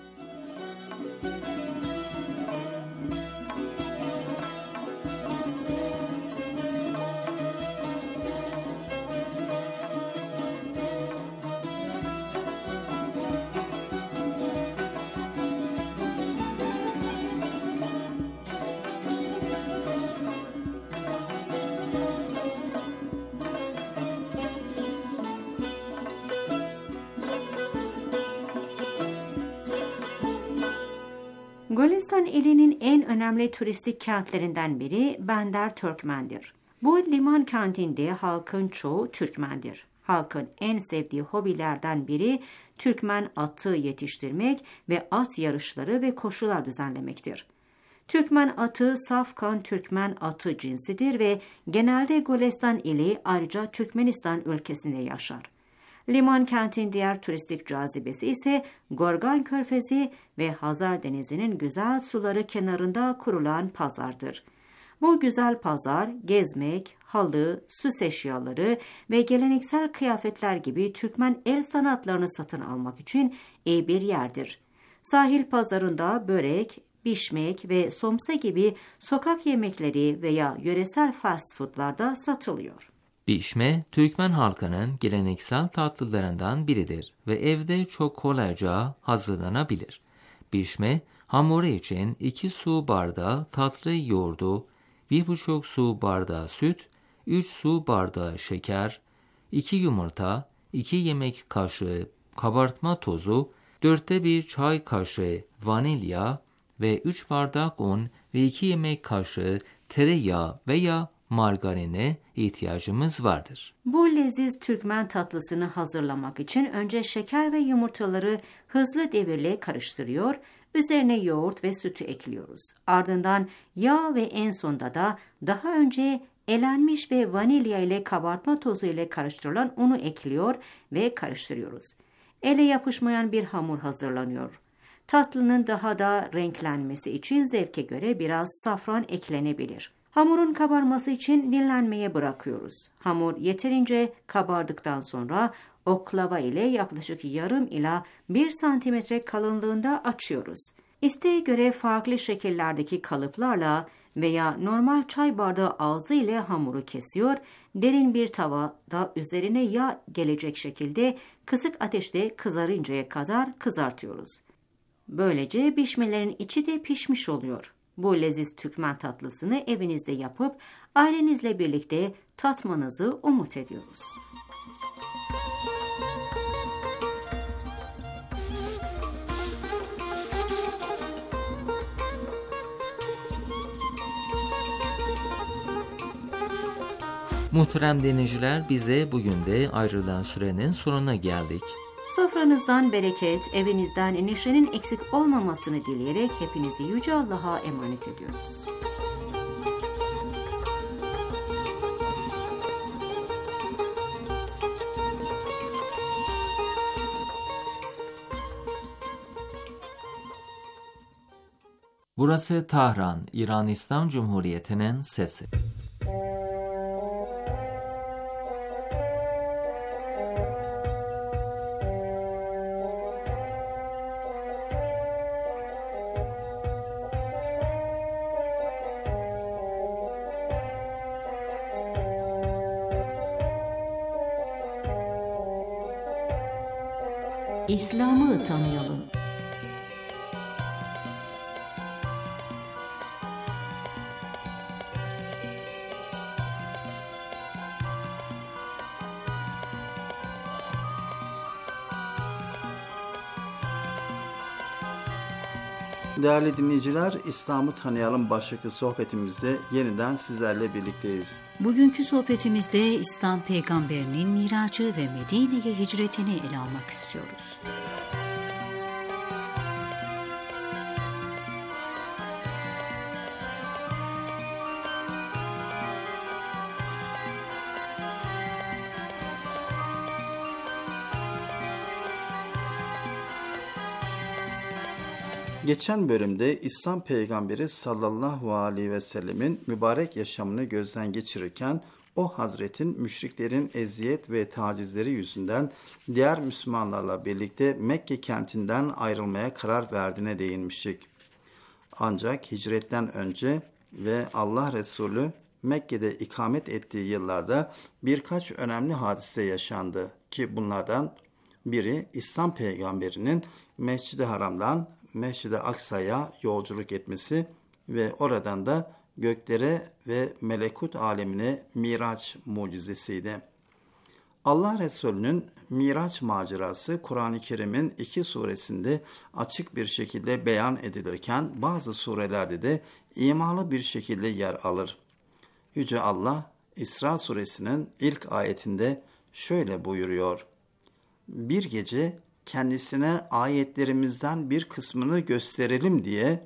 Golestan ilinin en önemli turistik kentlerinden biri Bender Türkmendir. Bu liman kentinde halkın çoğu Türkmendir. Halkın en sevdiği hobilerden biri Türkmen atı yetiştirmek ve at yarışları ve koşular düzenlemektir. Türkmen atı safkan Türkmen atı cinsidir ve genelde Golestan ili ayrıca Türkmenistan ülkesinde yaşar. Liman kentin diğer turistik cazibesi ise Gorgan Körfezi ve Hazar Denizi'nin güzel suları kenarında kurulan pazardır. Bu güzel pazar gezmek, halı, süs eşyaları ve geleneksel kıyafetler gibi Türkmen el sanatlarını satın almak için iyi bir yerdir. Sahil pazarında börek, bişmek ve somse gibi sokak yemekleri veya yöresel fast foodlarda satılıyor. Bişme, Türkmen halkının geleneksel tatlılarından biridir ve evde çok kolayca hazırlanabilir. Bişme, hamuru için 2 su bardağı tatlı yoğurdu, 1,5 su bardağı süt, 3 su bardağı şeker, 2 yumurta, 2 yemek kaşığı kabartma tozu, 4'te 1 çay kaşığı vanilya ve 3 bardak un ve 2 yemek kaşığı tereyağı veya margarine ihtiyacımız vardır. Bu leziz Türkmen tatlısını hazırlamak için önce şeker ve yumurtaları hızlı devirle karıştırıyor, üzerine yoğurt ve sütü ekliyoruz. Ardından yağ ve en sonda da daha önce elenmiş ve vanilya ile kabartma tozu ile karıştırılan unu ekliyor ve karıştırıyoruz. Ele yapışmayan bir hamur hazırlanıyor. Tatlının daha da renklenmesi için zevke göre biraz safran eklenebilir. Hamurun kabarması için dinlenmeye bırakıyoruz. Hamur yeterince kabardıktan sonra oklava ile yaklaşık yarım ila 1 santimetre kalınlığında açıyoruz. İsteğe göre farklı şekillerdeki kalıplarla veya normal çay bardağı ağzı ile hamuru kesiyor, derin bir tavada üzerine yağ gelecek şekilde kısık ateşte kızarıncaya kadar kızartıyoruz. Böylece bişmelerin içi de pişmiş oluyor. Bu leziz Türkmen tatlısını evinizde yapıp ailenizle birlikte tatmanızı umut ediyoruz. Muhterem dinleyiciler, bize bugün de ayrılan sürenin sonuna geldik. Sofranızdan bereket, evinizden neşenin eksik olmamasını dileyerek hepinizi Yüce Allah'a emanet ediyoruz. Burası Tahran, İran İslam Cumhuriyeti'nin sesi. İslam'ı tanıyalım. Değerli dinleyiciler, İslam'ı tanıyalım başlıklı sohbetimizde yeniden sizlerle birlikteyiz. Bugünkü sohbetimizde İslam peygamberinin miracı ve Medine'ye hicretini ele almak istiyoruz. Geçen bölümde İslam peygamberi sallallahu aleyhi ve sellemin mübarek yaşamını gözden geçirirken o hazretin müşriklerin eziyet ve tacizleri yüzünden diğer Müslümanlarla birlikte Mekke kentinden ayrılmaya karar verdiğine değinmiştik. Ancak hicretten önce ve Allah Resulü Mekke'de ikamet ettiği yıllarda birkaç önemli hadise yaşandı ki bunlardan biri İslam peygamberinin Mescid-i Haram'dan Mescid-i Aksa'ya yolculuk etmesi ve oradan da göklere ve melekut alemine Miraç mucizesiydi. Allah Resulü'nün Miraç macerası Kur'an-ı Kerim'in 2 suresinde açık bir şekilde beyan edilirken bazı surelerde de imalı bir şekilde yer alır. Yüce Allah İsra suresinin ilk ayetinde şöyle buyuruyor: Bir gece kendisine ayetlerimizden bir kısmını gösterelim diye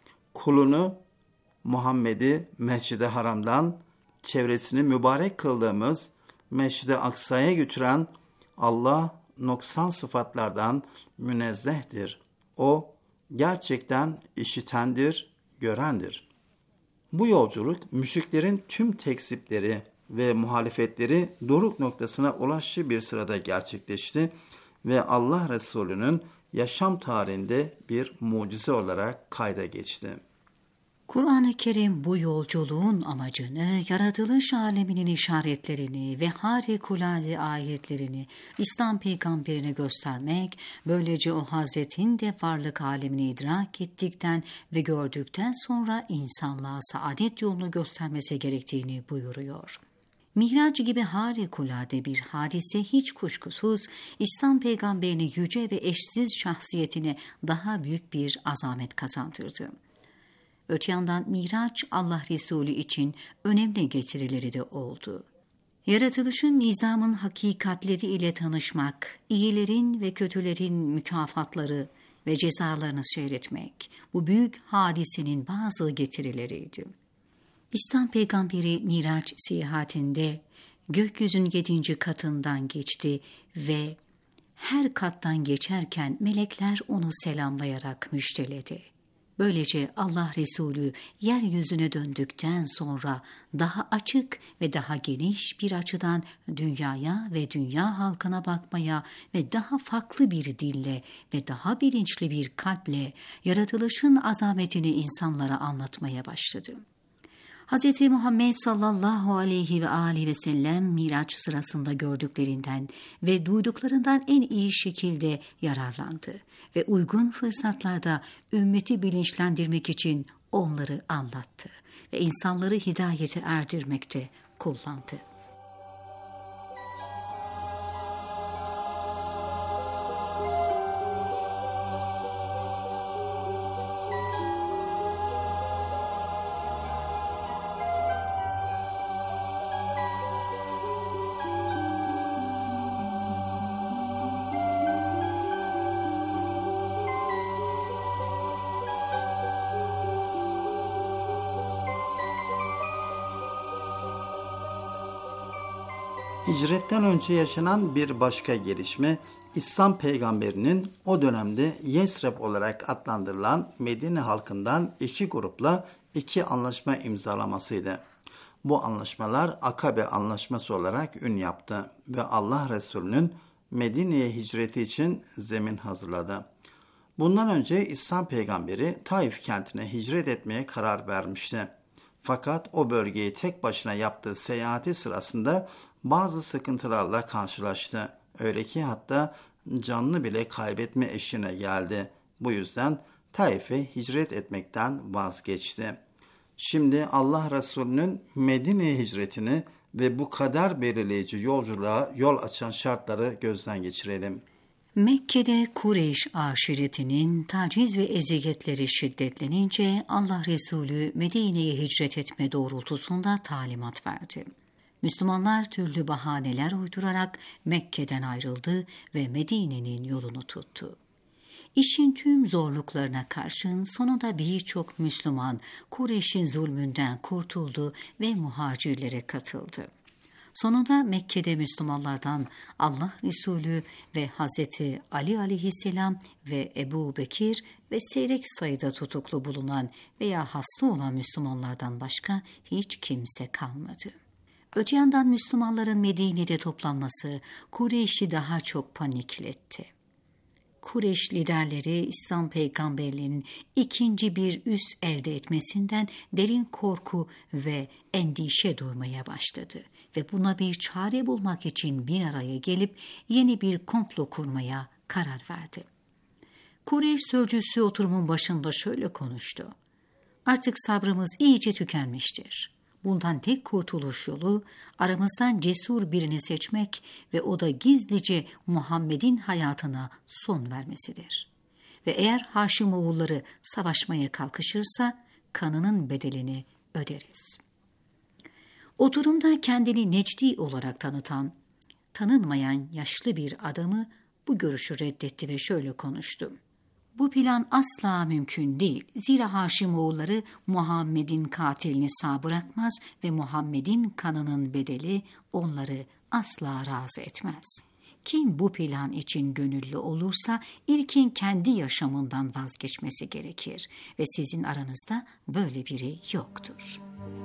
kulunu Muhammed'i Mescid-i Haram'dan çevresini mübarek kıldığımız Mescid-i Aksa'ya götüren Allah noksan sıfatlardan münezzehtir. O gerçekten işitendir, görendir. Bu yolculuk müşriklerin tüm tekzipleri ve muhalefetleri doruk noktasına ulaştığı bir sırada gerçekleşti ve Allah Resulü'nün yaşam tarihinde bir mucize olarak kayda geçti. Kur'an-ı Kerim bu yolculuğun amacını, yaratılış aleminin işaretlerini ve harikulade ayetlerini İslam peygamberine göstermek, böylece o Hazretin de varlık alemini idrak ettikten ve gördükten sonra insanlığa saadet yolunu göstermesi gerektiğini buyuruyor. Miraç gibi harikulade bir hadise hiç kuşkusuz İslam peygamberinin yüce ve eşsiz şahsiyetine daha büyük bir azamet kazandırdı. Öte yandan Miraç Allah Resulü için önemli getirileri de oldu. Yaratılışın nizamın hakikatleri ile tanışmak, iyilerin ve kötülerin mükafatları ve cezalarını seyretmek bu büyük hadisenin bazı getirileriydi. İslam peygamberi Miraç seyahatinde gökyüzünün 7. katından geçti ve her kattan geçerken melekler onu selamlayarak müjdeledi. Böylece Allah Resulü yeryüzüne döndükten sonra daha açık ve daha geniş bir açıdan dünyaya ve dünya halkına bakmaya ve daha farklı bir dille ve daha bilinçli bir kalple yaratılışın azametini insanlara anlatmaya başladı. Hz. Muhammed sallallahu aleyhi ve aleyhi ve sellem Miraç sırasında gördüklerinden ve duyduklarından en iyi şekilde yararlandı ve uygun fırsatlarda ümmeti bilinçlendirmek için onları anlattı ve insanları hidayete erdirmekte kullandı. Hicretten önce yaşanan bir başka gelişme, İslam peygamberinin o dönemde Yesreb olarak adlandırılan Medine halkından 2 grupla 2 anlaşma imzalamasıydı. Bu anlaşmalar Akabe Anlaşması olarak ün yaptı ve Allah Resulü'nün Medine'ye hicreti için zemin hazırladı. Bundan önce İslam peygamberi Taif kentine hicret etmeye karar vermişti. Fakat o bölgeyi tek başına yaptığı seyahati sırasında bazı sıkıntılarla karşılaştı. Öyle ki hatta canını bile kaybetme eşiğine geldi. Bu yüzden Taif'e hicret etmekten vazgeçti. Şimdi Allah Resulü'nün Medine'ye hicretini ve bu kadar belirleyici yolculuğa yol açan şartları gözden geçirelim. Mekke'de Kureyş aşiretinin taciz ve eziyetleri şiddetlenince Allah Resulü Medine'ye hicret etme doğrultusunda talimat verdi. Müslümanlar türlü bahaneler uydurarak Mekke'den ayrıldı ve Medine'nin yolunu tuttu. İşin tüm zorluklarına karşın sonunda birçok Müslüman Kureyş'in zulmünden kurtuldu ve muhacirlere katıldı. Sonunda Mekke'de Müslümanlardan Allah Resulü ve Hazreti Ali aleyhisselam ve Ebu Bekir ve seyrek sayıda tutuklu bulunan veya hasta olan Müslümanlardan başka hiç kimse kalmadı. Öte yandan Müslümanların Medine'de toplanması Kureyş'i daha çok panikletti. Kureyş liderleri İslam peygamberlerinin ikinci bir üs elde etmesinden derin korku ve endişe duymaya başladı ve buna bir çare bulmak için bir araya gelip yeni bir komplo kurmaya karar verdi. Kureyş sözcüsü oturumun başında şöyle konuştu: "Artık sabrımız iyice tükenmiştir. Bundan tek kurtuluş yolu aramızdan cesur birini seçmek ve o da gizlice Muhammed'in hayatına son vermesidir. Ve eğer Haşimoğulları savaşmaya kalkışırsa kanının bedelini öderiz." O durumda kendini Necdi olarak tanıtan, tanınmayan yaşlı bir adamı bu görüşü reddetti ve şöyle konuştu: "Bu plan asla mümkün değil. Zira Haşimoğulları Muhammed'in katilini sağ bırakmaz ve Muhammed'in kanının bedeli onları asla razı etmez. Kim bu plan için gönüllü olursa ilkin kendi yaşamından vazgeçmesi gerekir ve sizin aranızda böyle biri yoktur."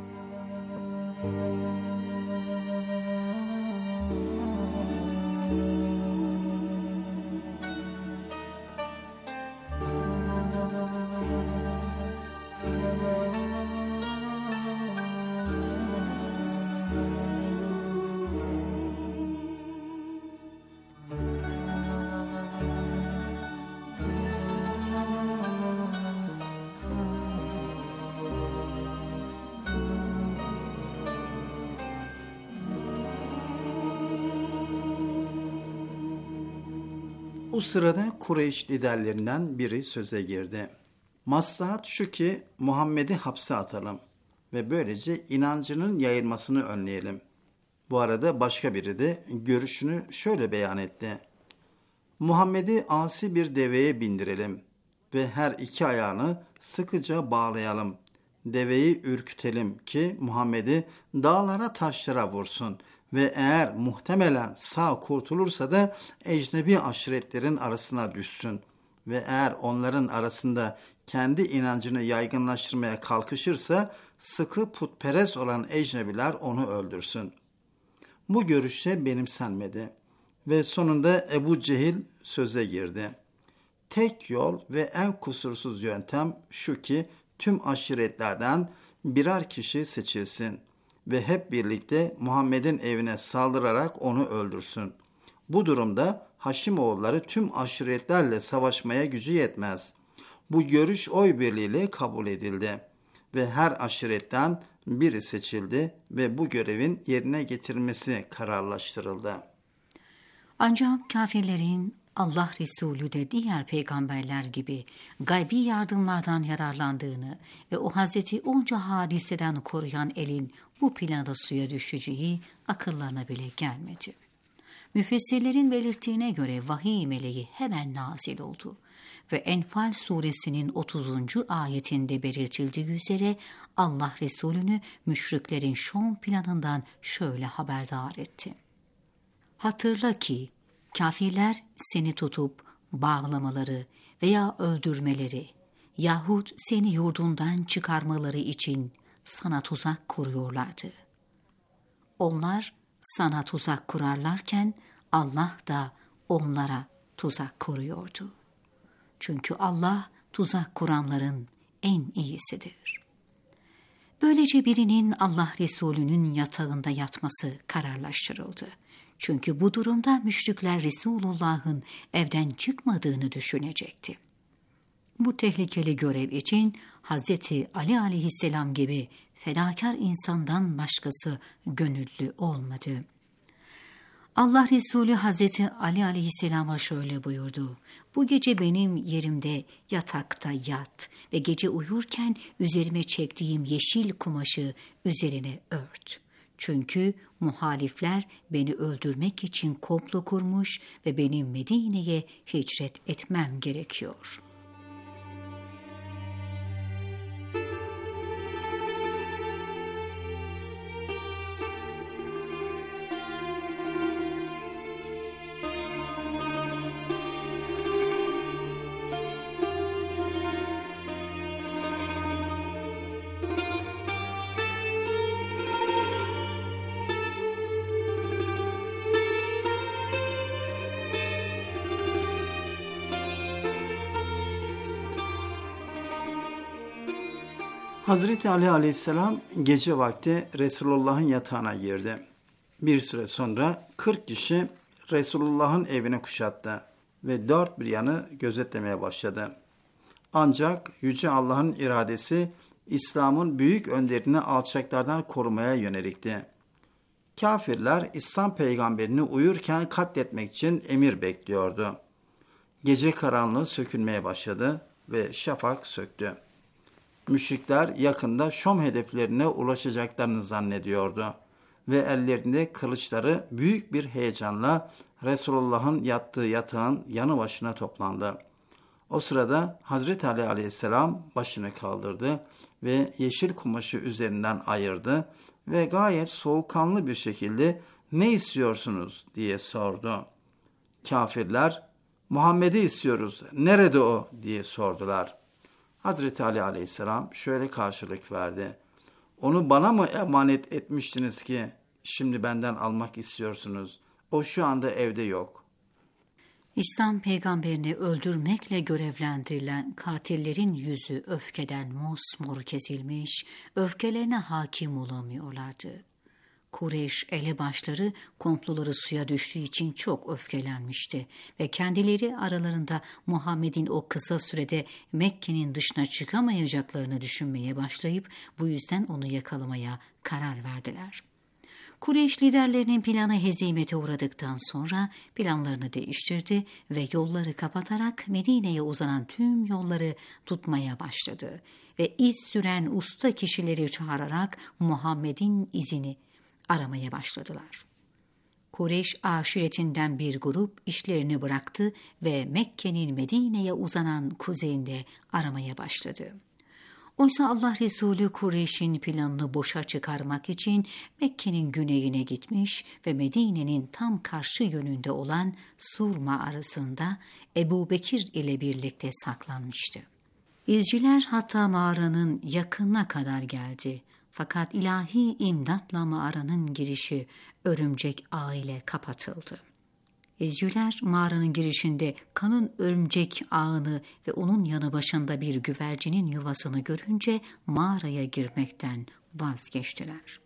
Bu sırada Kureyş liderlerinden biri söze girdi. "Maslahat şu ki Muhammed'i hapse atalım ve böylece inancının yayılmasını önleyelim." Bu arada başka biri de görüşünü şöyle beyan etti: "Muhammed'i asi bir deveye bindirelim ve her iki ayağını sıkıca bağlayalım. Deveyi ürkütelim ki Muhammed'i dağlara taşlara vursun ve eğer muhtemelen sağ kurtulursa da ecnebi aşiretlerin arasına düşsün ve eğer onların arasında kendi inancını yaygınlaştırmaya kalkışırsa sıkı putperest olan ecnebiler onu öldürsün." Bu görüşe benimsenmedi ve sonunda Ebu Cehil söze girdi. "Tek yol ve en kusursuz yöntem şu ki tüm aşiretlerden birer kişi seçilsin ve hep birlikte Muhammed'in evine saldırarak onu öldürsün. Bu durumda Haşimoğulları tüm aşiretlerle savaşmaya gücü yetmez." Bu görüş oy birliğiyle kabul edildi ve her aşiretten biri seçildi ve bu görevin yerine getirilmesi kararlaştırıldı. Ancak kafirlerin Allah Resulü de diğer peygamberler gibi gaybi yardımlardan yararlandığını ve o Hazreti onca hadiseden koruyan elin bu planda suya düşeceği akıllarına bile gelmedi. Müfessirlerin belirttiğine göre vahiy meleği hemen nazil oldu ve Enfal suresinin 30. ayetinde belirtildiği üzere Allah Resulü'nü müşriklerin şom planından şöyle haberdar etti: "Hatırla ki kafirler seni tutup bağlamaları veya öldürmeleri yahut seni yurdundan çıkarmaları için sana tuzak kuruyorlardı. Onlar sana tuzak kurarlarken Allah da onlara tuzak kuruyordu. Çünkü Allah tuzak kuranların en iyisidir." Böylece birinin Allah Resulü'nün yatağında yatması kararlaştırıldı. Çünkü bu durumda müşrikler Resulullah'ın evden çıkmadığını düşünecekti. Bu tehlikeli görev için Hazreti Ali aleyhisselam gibi fedakar insandan başkası gönüllü olmadı. Allah Resulü Hazreti Ali aleyhisselama şöyle buyurdu: "Bu gece benim yerimde yatakta yat ve gece uyurken üzerime çektiğim yeşil kumaşı üzerine ört. Çünkü muhalifler beni öldürmek için komplo kurmuş ve benim Medine'ye hicret etmem gerekiyor." Hazreti Ali aleyhisselam gece vakti Resulullah'ın yatağına girdi. Bir süre sonra 40 kişi Resulullah'ın evini kuşattı ve dört bir yanı gözetlemeye başladı. Ancak Yüce Allah'ın iradesi İslam'ın büyük önderini alçaklardan korumaya yönelikti. Kafirler İslam peygamberini uyurken katletmek için emir bekliyordu. Gece karanlığı sökülmeye başladı ve şafak söktü. Müşrikler yakında Şam hedeflerine ulaşacaklarını zannediyordu ve ellerinde kılıçları büyük bir heyecanla Resulullah'ın yattığı yatağın yanı başına toplandı. O sırada Hazreti Ali aleyhisselam başını kaldırdı ve yeşil kumaşı üzerinden ayırdı ve gayet soğukkanlı bir şekilde "Ne istiyorsunuz?" diye sordu. Kafirler "Muhammed'i istiyoruz, nerede o?" diye sordular. Hazreti Ali aleyhisselam şöyle karşılık verdi: "Onu bana mı emanet etmiştiniz ki şimdi benden almak istiyorsunuz? O şu anda evde yok." İslam peygamberini öldürmekle görevlendirilen katillerin yüzü öfkeden mosmor kesilmiş, öfkelerine hakim olamıyorlardı. Kureyş elebaşları komploları suya düştüğü için çok öfkelenmişti ve kendileri aralarında Muhammed'in o kısa sürede Mekke'nin dışına çıkamayacaklarını düşünmeye başlayıp bu yüzden onu yakalamaya karar verdiler. Kureyş liderlerinin planı hezimete uğradıktan sonra planlarını değiştirdi ve yolları kapatarak Medine'ye uzanan tüm yolları tutmaya başladı ve iz süren usta kişileri çağırarak Muhammed'in izini aramaya başladılar. Kureyş aşiretinden bir grup işlerini bıraktı ve Mekke'nin Medine'ye uzanan kuzeyinde aramaya başladı. Oysa Allah Resulü Kureyş'in planını boşa çıkarmak için Mekke'nin güneyine gitmiş ve Medine'nin tam karşı yönünde olan Sur mağarasında Ebu Bekir ile birlikte saklanmıştı. İzciler hatta mağaranın yakınına kadar geldi. Fakat ilahi imdatla mağaranın girişi örümcek ağı ile kapatıldı. İzciler mağaranın girişinde kalın örümcek ağını ve onun yanı başında bir güvercinin yuvasını görünce mağaraya girmekten vazgeçtiler.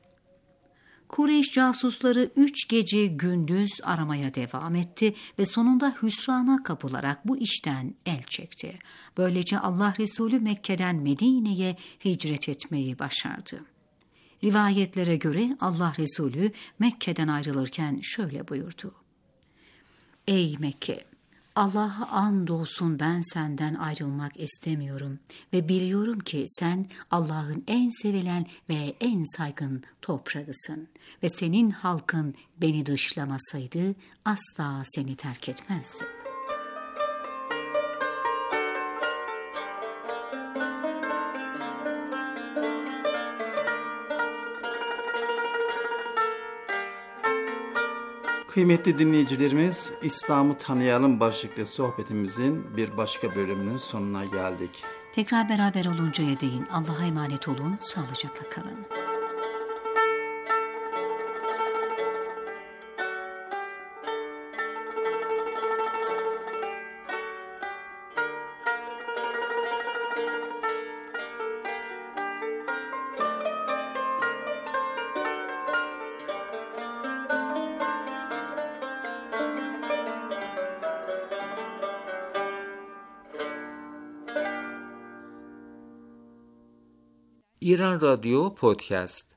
Kureyş casusları 3 gece gündüz aramaya devam etti ve sonunda hüsrana kapılarak bu işten el çekti. Böylece Allah Resulü Mekke'den Medine'ye hicret etmeyi başardı. Rivayetlere göre Allah Resulü Mekke'den ayrılırken şöyle buyurdu: "Ey Mekke! Allah'a andolsun ben senden ayrılmak istemiyorum ve biliyorum ki sen Allah'ın en sevilen ve en saygın toprağısın ve senin halkın beni dışlamasaydı asla seni terk etmezdi." Kıymetli dinleyicilerimiz, İslam'ı tanıyalım başlıklı sohbetimizin bir başka bölümünün sonuna geldik. Tekrar beraber oluncaya değin Allah'a emanet olun, sağlıcakla kalın. İran Radyo Podcast.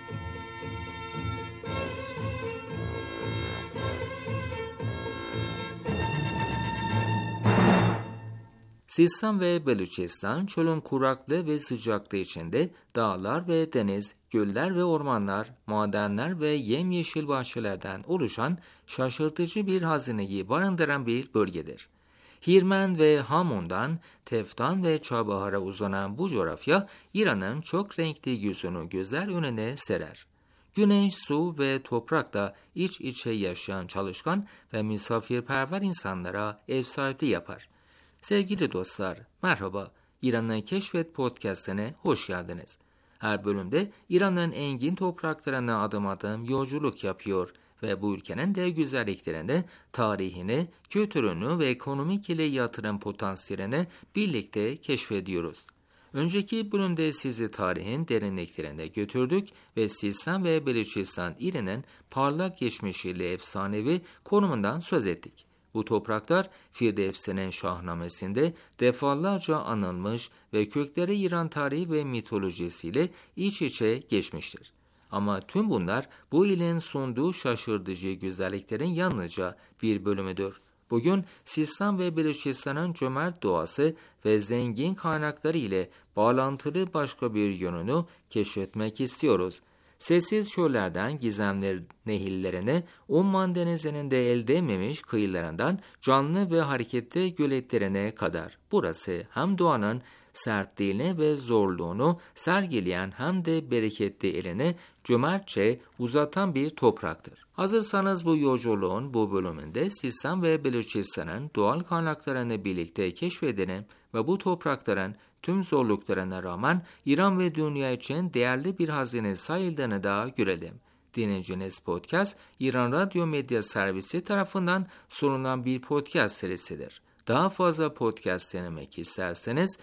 Sistan ve Beluçistan çölün kuraklığı ve sıcaklığı içinde dağlar ve deniz, göller ve ormanlar, madenler ve yemyeşil bahçelerden oluşan şaşırtıcı bir hazineyi barındıran bir bölgedir. Hirmen ve Hamon'dan Teftan ve Çabahar'a uzanan bu coğrafya İran'ın çok renkli yüzünü gözler önüne serer. Güneş, su ve toprakta iç içe yaşayan çalışkan ve misafirperver insanlara ev sahipliği yapar. Sevgili dostlar, merhaba. İran'ı Keşfet Podcast'ine hoş geldiniz. Her bölümde İran'ın engin topraklarına adım adım yolculuk yapıyor ve bu ülkenin de güzelliklerini, tarihini, kültürünü ve ekonomik ile yatırım potansiyelini birlikte keşfediyoruz. Önceki bölümde sizi tarihin derinliklerine götürdük ve Sistan ve Beluçistan ilinin parlak geçmişiyle efsanevi konumundan söz ettik. Bu topraklar Firdevsi'nin Şahnamesi'nde defalarca anılmış ve kökleri İran tarihi ve mitolojisiyle iç içe geçmiştir. Ama tüm bunlar bu ilin sunduğu şaşırtıcı güzelliklerin yalnızca bir bölümüdür. Bugün Sistan ve Beluçistan'ın cömert doğası ve zengin kaynakları ile bağlantılı başka bir yönünü keşfetmek istiyoruz. Sessiz çöllerden gizemli nehirlerine, Umman Denizi'nin de el değmemiş kıyılarından canlı ve hareketli göletlerine kadar. Burası hem doğanın sertliğini ve zorluğunu sergileyen hem de bereketli elini cömertçe uzatan bir topraktır. Hazırsanız bu yolculuğun bu bölümünde Sistan ve Beluçistan'ın doğal kaynaklarını birlikte keşfedelim ve bu toprakların tüm zorluklarına rağmen İran ve dünya için değerli bir hazine sayıldığını da görelim. Dinleyeceğiniz podcast İran Radyo Medya Servisi tarafından sunulan bir podcast serisidir. Daha fazla podcast dinlemek isterseniz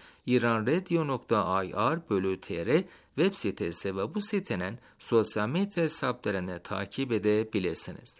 iranradio.ir/tr web sitesi ve bu sitenin sosyal medya hesaplarını takip edebilirsiniz.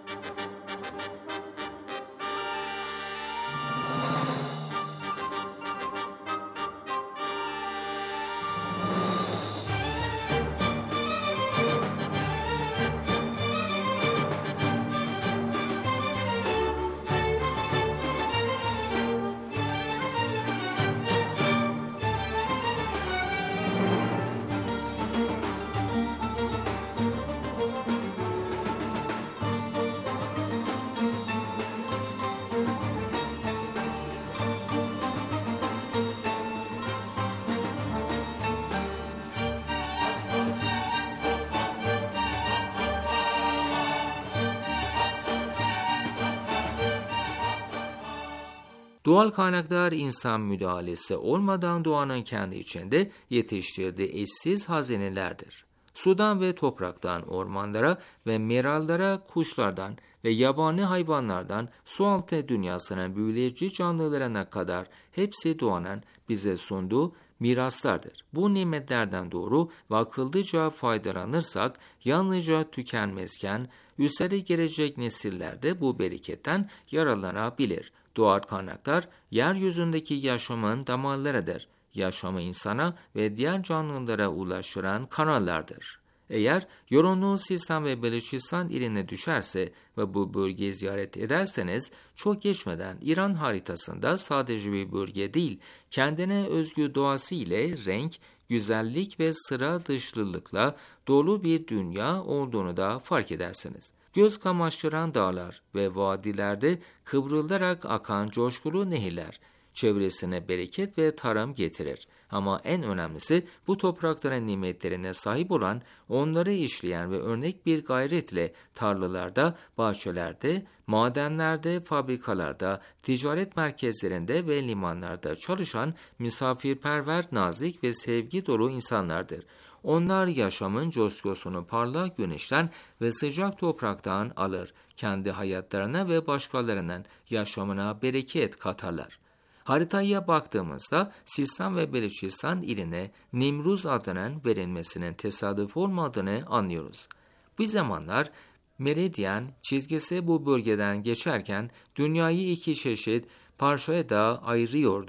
Doğal kaynaklar insan müdahalesi olmadan doğanın kendi içinde yetiştirdiği eşsiz hazinelerdir. Sudan ve topraktan ormanlara ve merallara, kuşlardan ve yabani hayvanlardan sualtı dünyasının büyüleyici canlılarına kadar hepsi doğanın bize sunduğu miraslardır. Bu nimetlerden doğru ve akıllıca faydalanırsak yalnızca tükenmezken üstelik gelecek nesiller de bu bereketten yararlanabilir. Doğal kaynaklar yeryüzündeki yaşamın damarlarıdır. Yaşamı insana ve diğer canlılara ulaştıran kanallardır. Eğer yolunuz Sistan ve Beluçistan iline düşerse ve bu bölgeyi ziyaret ederseniz çok geçmeden İran haritasında sadece bir bölge değil, kendine özgü doğası ile renk, güzellik ve sıra dışlılıkla dolu bir dünya olduğunu da fark edersiniz. Göz kamaştıran dağlar ve vadilerde kıvrılarak akan coşkulu nehirler, çevresine bereket ve tarım getirir. Ama en önemlisi bu toprakların nimetlerine sahip olan, onları işleyen ve örnek bir gayretle tarlalarda, bahçelerde, madenlerde, fabrikalarda, ticaret merkezlerinde ve limanlarda çalışan misafirperver, nazik ve sevgi dolu insanlardır. Onlar yaşamın coşkusunu parlak güneşten ve sıcak topraktan alır, kendi hayatlarına ve başkalarının yaşamına bereket katarlar. Haritaya baktığımızda Sistan ve Beluçistan iline Nimruz adının verilmesinin tesadüf olmadığını anlıyoruz. Bir zamanlar meridyen çizgisi bu bölgeden geçerken dünyayı iki çeşit parçaya da ayırıyordu.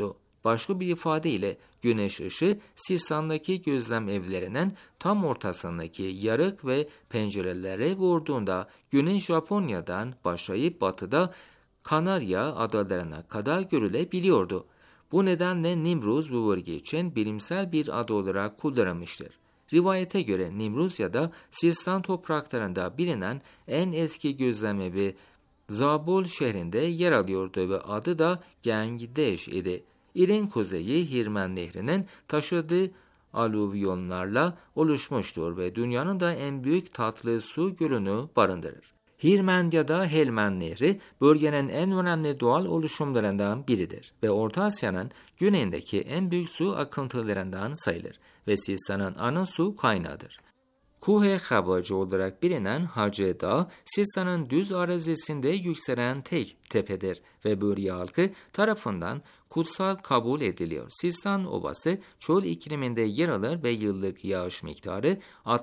Başka bir ifadeyle güneş ışığı Sistan'daki gözlem evlerinin tam ortasındaki yarık ve pencerelere vurduğunda güneş Japonya'dan başlayıp batıda Kanarya adalarına kadar görülebiliyordu. Bu nedenle Nimruz bu bölge için bilimsel bir adı olarak kullanılmıştır. Rivayete göre Nimruz ya da Sistan topraklarında bilinen en eski gözlemevi Zabul şehrinde yer alıyordu ve adı da Gengdeş idi. İlin kuzeyi Hirmen Nehri'nin taşıdığı alüvyonlarla oluşmuştur ve dünyanın da en büyük tatlı su gölünü barındırır. Hirmen ya da Helmand Nehri bölgenin en önemli doğal oluşumlarından biridir ve Orta Asya'nın güneyindeki en büyük su akıntılarından sayılır ve Sistan'ın ana su kaynağıdır. Kuhe Habacı olarak bilinen Hacı Dağı, Sistan'ın düz arazisinde yükselen tek tepedir ve bölge halkı tarafından kutsal kabul ediliyor. Sistan Ovası çöl ikliminde yer alır ve yıllık yağış miktarı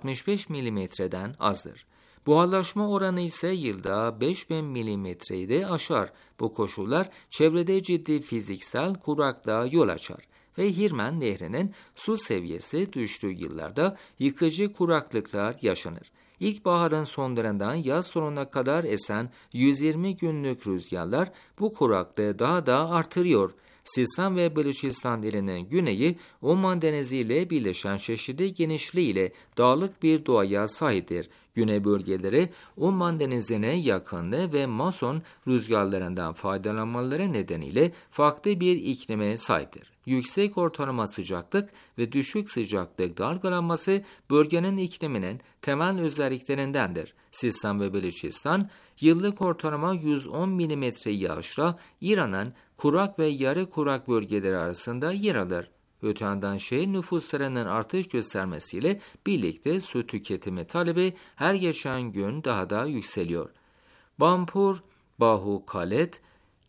65 milimetreden azdır. Buharlaşma oranı ise yılda 5000 milimetreyi de aşar. Bu koşullar çevrede ciddi fiziksel kuraklığa yol açar ve Hirmen Nehri'nin su seviyesi düştüğü yıllarda yıkıcı kuraklıklar yaşanır. İlkbaharın sonlarından yaz sonuna kadar esen 120 günlük rüzgarlar bu kuraklığı daha da artırıyor. Sistan ve Balochistan ilinin güneyi Oman Denizi ile birleşen çeşitli genişliğiyle dağlık bir doğaya sahiptir. Güney bölgeleri Oman Denizi'ne yakınlığı ve mason rüzgarlarından faydalanmaları nedeniyle farklı bir iklime sahiptir. Yüksek ortalama sıcaklık ve düşük sıcaklık dalgalanması bölgenin ikliminin temel özelliklerindendir. Sistan ve Balochistan yıllık ortalama 110 mm yağışla İran'ın kurak ve yarı kurak bölgeleri arasında yer alır. Öte yandan şehir nüfuslarının artış göstermesiyle birlikte su tüketimi talebi her geçen gün daha da yükseliyor. Bampur, Bahu Kalet,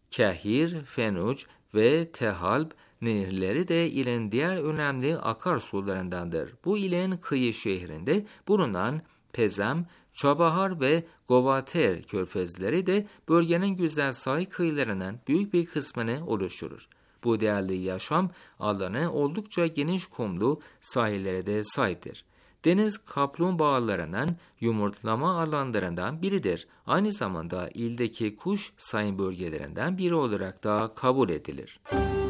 Kahir, Fenuc ve Tehalb nehirleri de ilin diğer önemli akarsularındandır. Bu ilin kıyı şehrinde bulunan Pezem, Çabahar ve Govater körfezleri de bölgenin güzel sahil kıyılarının büyük bir kısmını oluşturur. Bu değerli yaşam alanı oldukça geniş kumlu sahillere de sahiptir. Deniz kaplumbağalarının yumurtlama alanlarından biridir. Aynı zamanda ildeki kuş sayım bölgelerinden biri olarak da kabul edilir.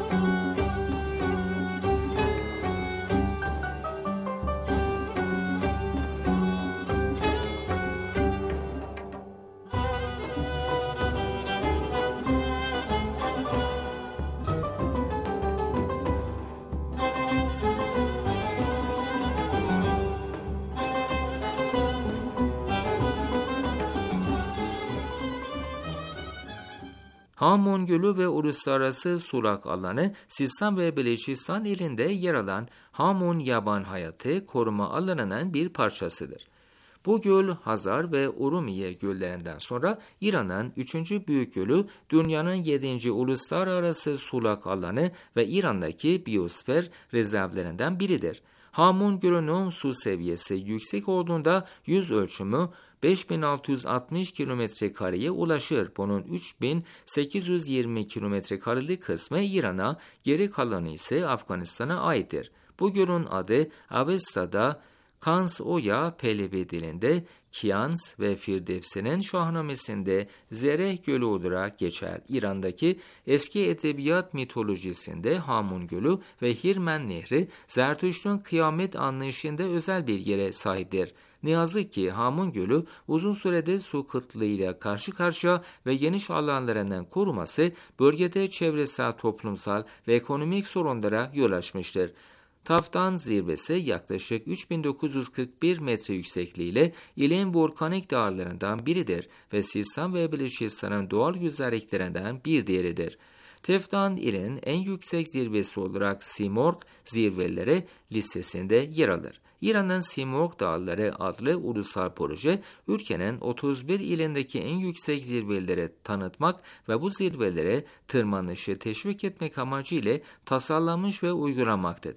Hamun Gölü ve uluslararası sulak alanı Sistan ve Balochistan ilinde yer alan Hamun Yaban Hayatı Koruma Alanı'nın bir parçasıdır. Bu göl Hazar ve Urumiye göllerinden sonra İran'ın 3. büyük gölü, dünyanın 7. uluslararası sulak alanı ve İran'daki biyosfer rezervlerinden biridir. Hamun Gölü'nün su seviyesi yüksek olduğunda yüz ölçümü 5660 kilometrekareye ulaşır. Bunun 3820 kilometrekarelik kısmı İran'a, geri kalanı ise Afganistan'a aittir. Bu gölün adı Avesta'da Kans-Oya Pehlevi dilinde Kians ve Firdevsi'nin Şahnamesi'nde Zereh Gölü olarak geçer. İran'daki eski edebiyat mitolojisinde Hamun Gölü ve Hirmen Nehri Zertüşt'ün kıyamet anlayışında özel bir yere sahiptir. Ne yazık ki Hamun Gölü uzun sürede su kıtlığıyla karşı karşıya ve geniş alanlarından koruması bölgede çevresel, toplumsal ve ekonomik sorunlara yol açmıştır. Taftan zirvesi yaklaşık 3941 metre yüksekliğiyle ilin volkanik dağlarından biridir ve Sistan ve Balocistan'ın doğal güzelliklerinden bir diğeridir. Teftan ilin en yüksek zirvesi olarak Simorg zirveleri listesinde yer alır. İran'ın Simorg Dağları adlı ulusal proje, ülkenin 31 ilindeki en yüksek zirveleri tanıtmak ve bu zirvelere tırmanışı teşvik etmek amacıyla tasarlanmış ve uygulanmaktadır.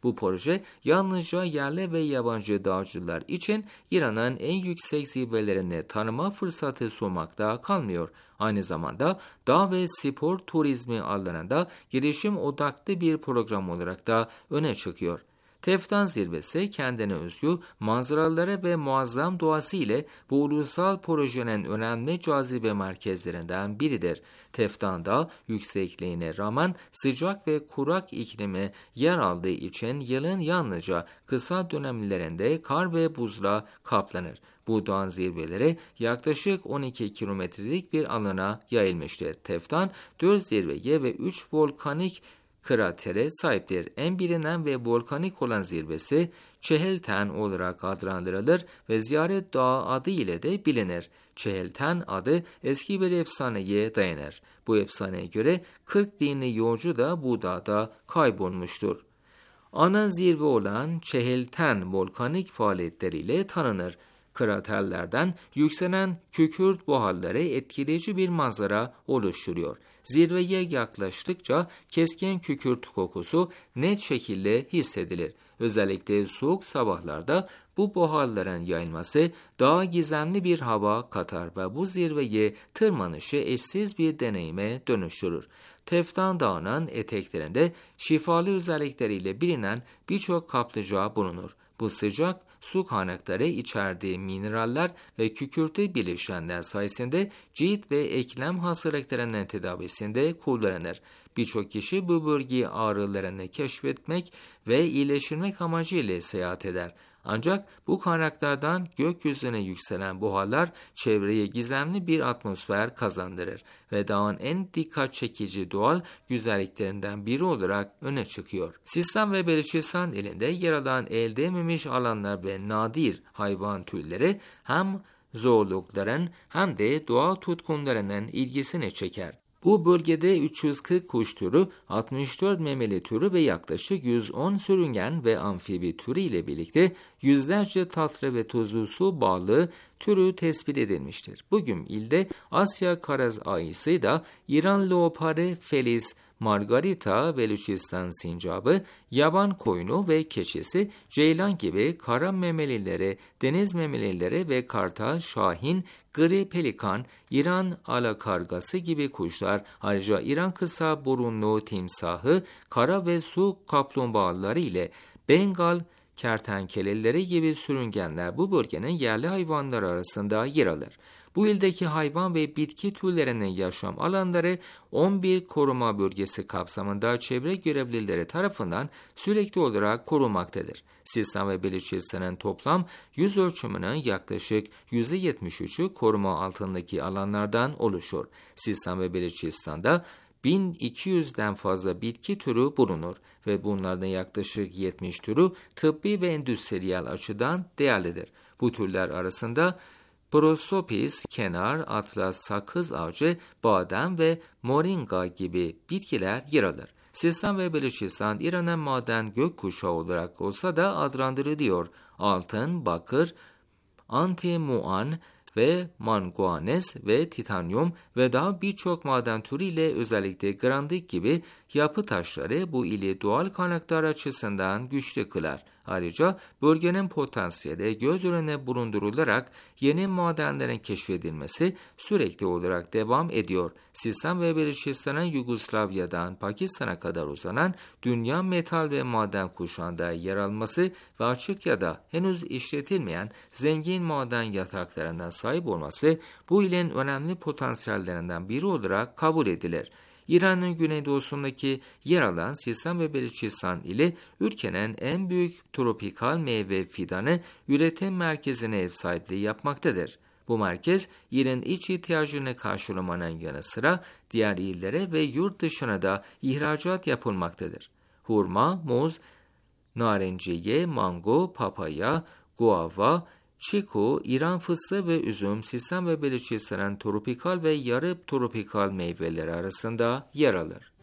Bu proje yalnızca yerli ve yabancı dağcılar için İran'ın en yüksek zirvelerini tanıma fırsatı sunmakta kalmıyor. Aynı zamanda dağ ve spor turizmi alanında gelişim odaklı bir program olarak da öne çıkıyor. Teftan zirvesi kendine özgü manzaraları ve muazzam doğası ile bu ulusal projenin önemli cazibe merkezlerinden biridir. Teftan Dağı yüksekliğine rağmen sıcak ve kurak iklime yer aldığı için yılın yalnızca kısa dönemlerinde kar ve buzla kaplanır. Bu dağın zirveleri yaklaşık 12 kilometrelik bir alana yayılmıştır. Teftan 4 zirveye ve 3 volkanik kratere sahiptir. En bilinen ve volkanik olan zirvesi Çehelten olarak adlandırılır ve Ziyaret Dağı adı ile de bilinir. Çehelten adı eski bir efsaneye dayanır. Bu efsaneye göre 40 dinli yolcu da bu dağda kaybolmuştur. Ana zirve olan Çehelten volkanik faaliyetleriyle tanınır. Kraterlerden yükselen kükürt buharları etkileyici bir manzara oluşturuyor. Zirveye yaklaştıkça keskin kükürt kokusu net şekilde hissedilir. Özellikle soğuk sabahlarda bu buharların yayılması daha gizemli bir hava katar ve bu zirveye tırmanışı eşsiz bir deneyime dönüştürür. Teftan Dağı'nın eteklerinde şifalı özellikleriyle bilinen birçok kaplıca bulunur. Bu sıcak su kaynakları içerdiği mineraller ve kükürtü bileşenler sayesinde cilt ve eklem hastalıklarının tedavisinde kullanılır. Birçok kişi bu bölge ağrılarını keşfetmek ve iyileştirmek amacıyla seyahat eder. Ancak bu kaynaklardan gökyüzüne yükselen buharlar çevreye gizemli bir atmosfer kazandırır ve dağın en dikkat çekici doğal güzelliklerinden biri olarak öne çıkıyor. Sistan ve Beluçistan ilinde yer alan elde edilmemiş alanlar ve nadir hayvan türleri hem zoologların hem de doğa tutkunlarının ilgisini çeker. Bu bölgede 340 kuş türü, 64 memeli türü ve yaklaşık 110 sürüngen ve amfibi türü ile birlikte yüzlerce tatlı ve tuzlu su balığı türü tespit edilmiştir. Bugün ilde Asya karaz ayısı da İran leoparı Felis margarita, Beluçistan sincabı, yaban koyunu ve keçisi, ceylan gibi kara memelileri, deniz memelileri ve kartal, şahin, gri pelikan, İran alakargası gibi kuşlar, ayrıca İran kısa burunlu timsahı, kara ve su kaplumbağaları ile Bengal kertenkeleleri gibi sürüngenler bu bölgenin yerli hayvanları arasında yer alır. Bu ildeki hayvan ve bitki türlerinin yaşam alanları 11 koruma bölgesi kapsamında çevre görevlileri tarafından sürekli olarak korunmaktadır. Sistan ve Beluçistan'ın toplam yüz ölçümünün yaklaşık %73'ü koruma altındaki alanlardan oluşur. Sistan ve Beluçistan'da 1200'den fazla bitki türü bulunur ve bunlardan yaklaşık 70 türü tıbbi ve endüstriyel açıdan değerlidir. Bu türler arasında prosopis, kenar, atlas, sakız ağacı, badem ve moringa gibi bitkiler yer alır. Sistan ve Beluçistan, İran'ın maden gökkuşağı olarak olsa da adlandırılıyor. Altın, bakır, antimuan ve manganez ve titanyum ve daha birçok maden türüyle özellikle granit gibi yapı taşları bu ili doğal kaynaklar açısından güçlü kılar. Ayrıca bölgenin potansiyeli göz önüne bulundurularak yeni madenlerin keşfedilmesi sürekli olarak devam ediyor. Sistan ve Beluçistan'ın Yugoslavya'dan Pakistan'a kadar uzanan dünya metal ve maden kuşağında yer alması ve açık ya da henüz işletilmeyen zengin maden yataklarına sahip olması bu ilin önemli potansiyellerinden biri olarak kabul edilir. İran'ın güneydoğusundaki yer alan Sistan ve Beluçistan ili ülkenin en büyük tropikal meyve fidanı üretim merkezine ev sahipliği yapmaktadır. Bu merkez ilin iç ihtiyacını karşılamanın yanı sıra diğer illere ve yurt dışına da ihracat yapılmaktadır. Hurma, muz, narenciye, mango, papaya, guava, çiku, İran fıstığı ve üzüm, Sistan ve Beluçistan'ın tropikal ve yarı tropikal meyveleri arasında yer alır.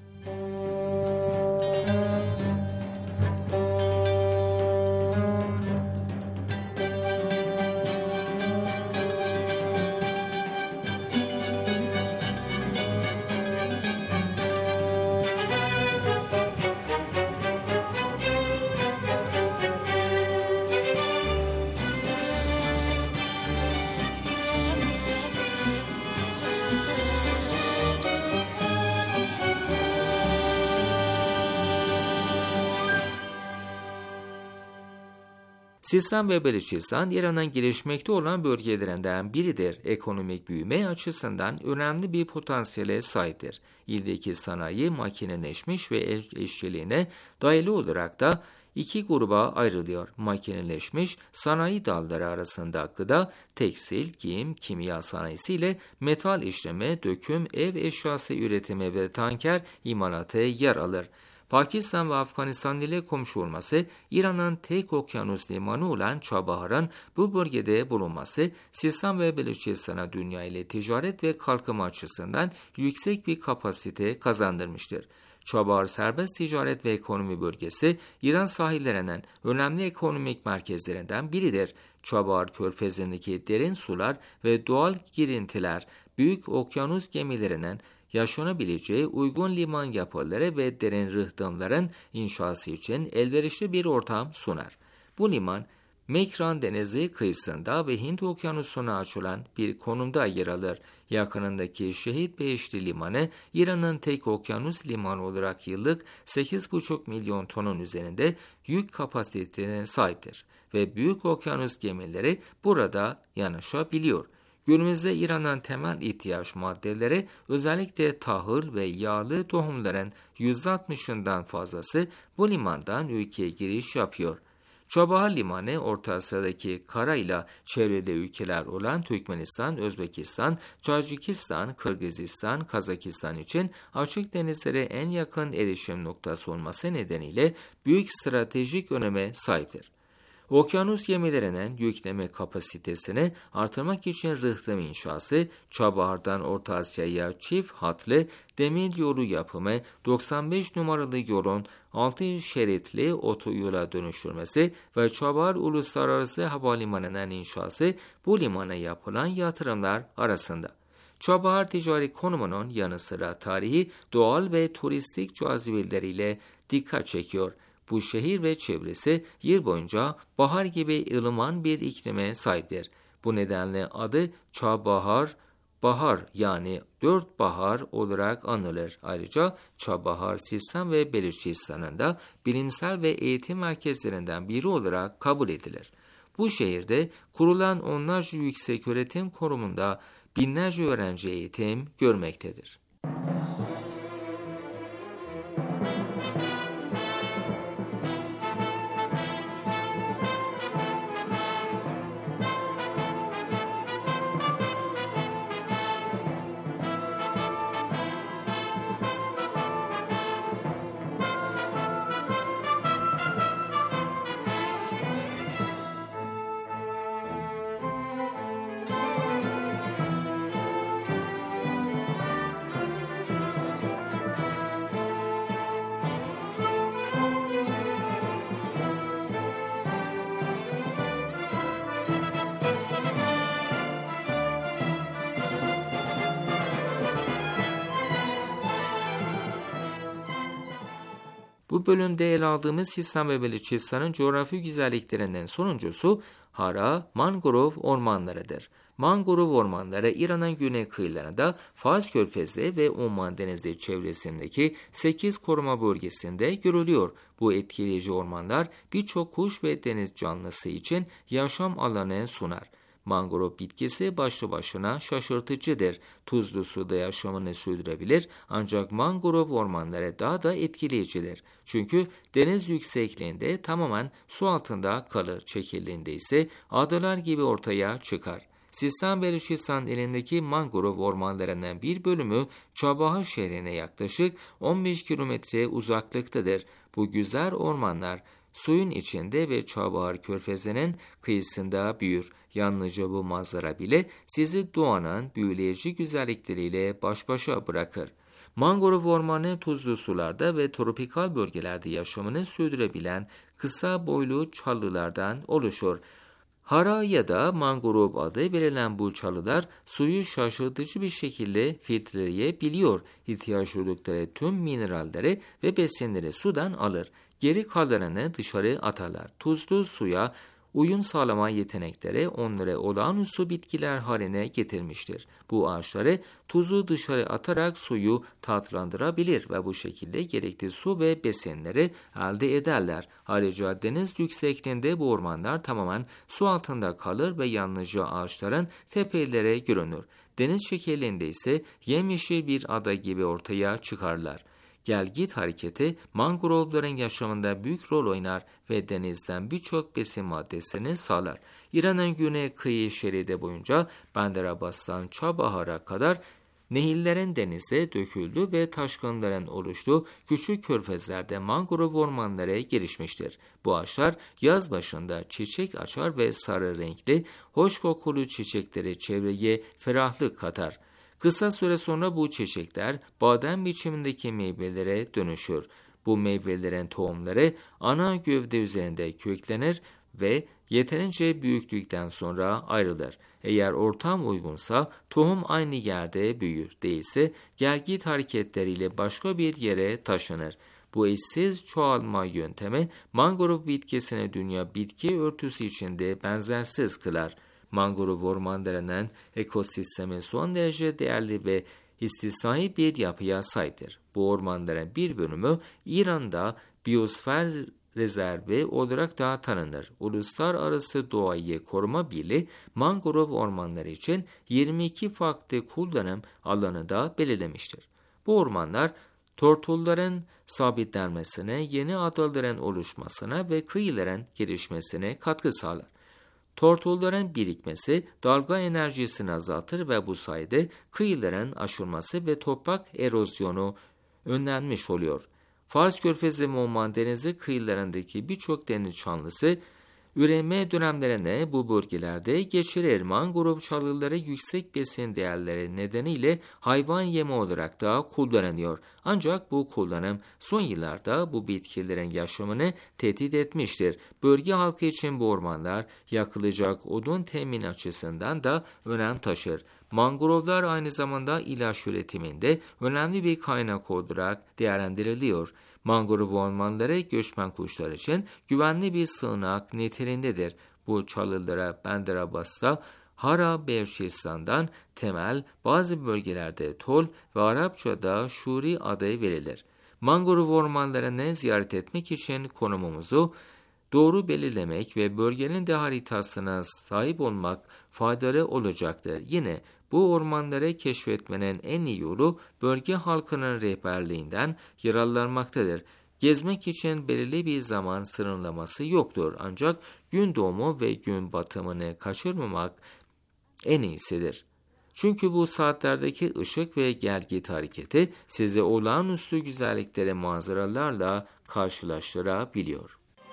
Sistan ve Beluçistan, İran'ın gelişmekte olan bölgelerinden biridir. Ekonomik büyüme açısından önemli bir potansiyele sahiptir. İldeki sanayi makineleşmiş ve işçiliğine dayalı olarak da iki gruba ayrılıyor. Makineleşmiş sanayi dalları arasında gıda, tekstil, giyim, kimya sanayisi ile metal işleme, döküm, ev eşyası üretimi ve tanker imalatı yer alır. Pakistan ve Afganistan ile komşu olması, İran'ın tek okyanus limanı olan Çabahar'ın bu bölgede bulunması, Sistan ve Beluçistan'a dünya ile ticaret ve kalkınma açısından yüksek bir kapasite kazandırmıştır. Çabahar serbest ticaret ve ekonomi bölgesi, İran sahillerinin önemli ekonomik merkezlerinden biridir. Çabahar körfezindeki derin sular ve doğal girintiler, büyük okyanus gemilerinin yaşanabileceği uygun liman yapıları ve derin rıhtımların inşası için elverişli bir ortam sunar. Bu liman, Mekran Denizi kıyısında ve Hint Okyanusu'na açılan bir konumda yer alır. Yakınındaki Şehit Behişti Limanı, İran'ın tek okyanus limanı olarak yıllık 8,5 milyon tonun üzerinde yük kapasitesine sahiptir ve büyük okyanus gemileri burada yanaşabiliyor. Günümüzde İran'ın temel ihtiyaç maddeleri, özellikle tahıl ve yağlı tohumların %60'ından fazlası bu limandan ülkeye giriş yapıyor. Çabahar Limanı, Orta Asya'daki karayla çevrili ülkeler olan Türkmenistan, Özbekistan, Tacikistan, Kırgızistan, Kazakistan için açık denizlere en yakın erişim noktası olması nedeniyle büyük stratejik öneme sahiptir. Okyanus gemilerinin yükleme kapasitesini artırmak için rıhtım inşası, Çabahar'dan Orta Asya'ya çift hatlı demir yolu yapımı, 95 numaralı yolun 6 şeritli otoyola dönüştürmesi ve Çabahar Uluslararası Havalimanı'nın inşası bu limana yapılan yatırımlar arasında. Çabahar ticari konumunun yanı sıra tarihi, doğal ve turistik cazibeleriyle dikkat çekiyor. Bu şehir ve çevresi yıl boyunca bahar gibi ılıman bir iklime sahiptir. Bu nedenle adı Çabahar, bahar yani 4 bahar olarak anılır. Ayrıca Çabahar, Sistan ve Beluçistan'ın da bilimsel ve eğitim merkezlerinden biri olarak kabul edilir. Bu şehirde kurulan onlarca yükseköğretim kurumunda binlerce öğrenci eğitim görmektedir. Bu bölümde ele aldığımız Sistan ve Beluçistan'ın coğrafi güzelliklerinden sonuncusu Hara mangrove ormanlarıdır. Mangrove ormanları İran'ın güney kıyılarında, Fars Körfezi ve Oman Denizi çevresindeki 8 koruma bölgesinde görülüyor. Bu etkileyici ormanlar birçok kuş ve deniz canlısı için yaşam alanı sunar. Mangrove bitkisi başlı başına şaşırtıcıdır. Tuzlu suda yaşamını sürdürebilir ancak mangrove ormanları daha da etkileyicidir. Çünkü deniz yüksekliğinde tamamen su altında kalır, çekildiğinde ise adalar gibi ortaya çıkar. Sistan Beluçistan elindeki mangrove ormanlarının bir bölümü Çabahar şehrine yaklaşık 15 kilometre uzaklıktadır. Bu güzel ormanlar suyun içinde ve Çabahar Körfezi'nin kıyısında büyür. Yalnızca bu manzara bile sizi doğanın büyüleyici güzellikleriyle baş başa bırakır. Mangrove ormanı tuzlu sularda ve tropikal bölgelerde yaşamını sürdürebilen kısa boylu çalılardan oluşur. Hara ya da mangrove adı verilen bu çalılar suyu şaşırtıcı bir şekilde filtreleyebiliyor. İhtiyaç duydukları tüm mineralleri ve besinleri sudan alır. Geri kalanını dışarı atarlar. Tuzlu suya uyum sağlama yetenekleri onları olağanüstü bitkiler haline getirmiştir. Bu ağaçları tuzu dışarı atarak suyu tatlandırabilir ve bu şekilde gerekli su ve besinleri elde ederler. Ayrıca deniz yüksekliğinde bu ormanlar tamamen su altında kalır ve yalnızca ağaçların tepeleri görünür. Deniz şekillerinde ise yemyeşil bir ada gibi ortaya çıkarlar. Gel-git hareketi mangrovların yaşamında büyük rol oynar ve denizden birçok besin maddesini sağlar. İran'ın güney kıyı şeridi boyunca Bandar Abbas'tan Çabahar'a kadar nehirlerin denize döküldüğü ve taşkınların oluştuğu küçük körfezlerde mangrove ormanları gelişmiştir. Bu ağaçlar yaz başında çiçek açar ve sarı renkli, hoş kokulu çiçekleri çevreye ferahlık katar. Kısa süre sonra bu çiçekler badem biçimindeki meyvelere dönüşür. Bu meyvelerin tohumları ana gövde üzerinde köklenir ve yeterince büyüklükten sonra ayrılır. Eğer ortam uygunsa tohum aynı yerde büyür, değilse gel-git hareketleriyle başka bir yere taşınır. Bu eşsiz çoğalma yöntemi mangrove bitkisini dünya bitki örtüsü içinde benzersiz kılar. Mangrove ormanlarının ekosistemi son derece değerli ve istisnai bir yapıya sahiptir. Bu ormanların bir bölümü İran'da biyosfer rezervi olarak da tanınır. Uluslararası Doğayı Koruma Birliği mangrove ormanları için 22 farklı kullanım alanı da belirlemiştir. Bu ormanlar tortulların sabitlenmesine, yeni adaların oluşmasına ve kıyıların gelişmesine katkı sağlar. Tortulların birikmesi dalga enerjisini azaltır ve bu sayede kıyıların aşılması ve toprak erozyonu önlenmiş oluyor. Fars Körfezi ve Oman Denizi kıyılarındaki birçok deniz canlısı üreme dönemlerine bu bölgelerde geçirir. Mangrove çalıları yüksek besin değerleri nedeniyle hayvan yemi olarak da kullanılıyor. Ancak bu kullanım son yıllarda bu bitkilerin yaşamını tehdit etmiştir. Bölge halkı için bu ormanlar yakılacak odun temin açısından da önem taşır. Mangrovelar aynı zamanda ilaç üretiminde önemli bir kaynak olarak değerlendiriliyor. Mangrove ormanları göçmen kuşlar için güvenli bir sığınak niteliğindedir. Bu çalılara Bandar Abbas'ta Hara Beluçistan'dan temel, bazı bölgelerde Tol ve Arapçada Şuri adı verilir. Mangrove ormanlarını ziyaret etmek için konumumuzu doğru belirlemek ve bölgenin de haritasına sahip olmak faydalı olacaktır. Yine bu ormanları keşfetmenin en iyi yolu bölge halkının rehberliğinden yararlanmaktadır. Gezmek için belirli bir zaman sınırlaması yoktur, ancak gün doğumu ve gün batımını kaçırmamak en iyisidir. Çünkü bu saatlerdeki ışık ve gel-git hareketi sizi olağanüstü güzellikleri manzaralarla karşılaştırabiliyor.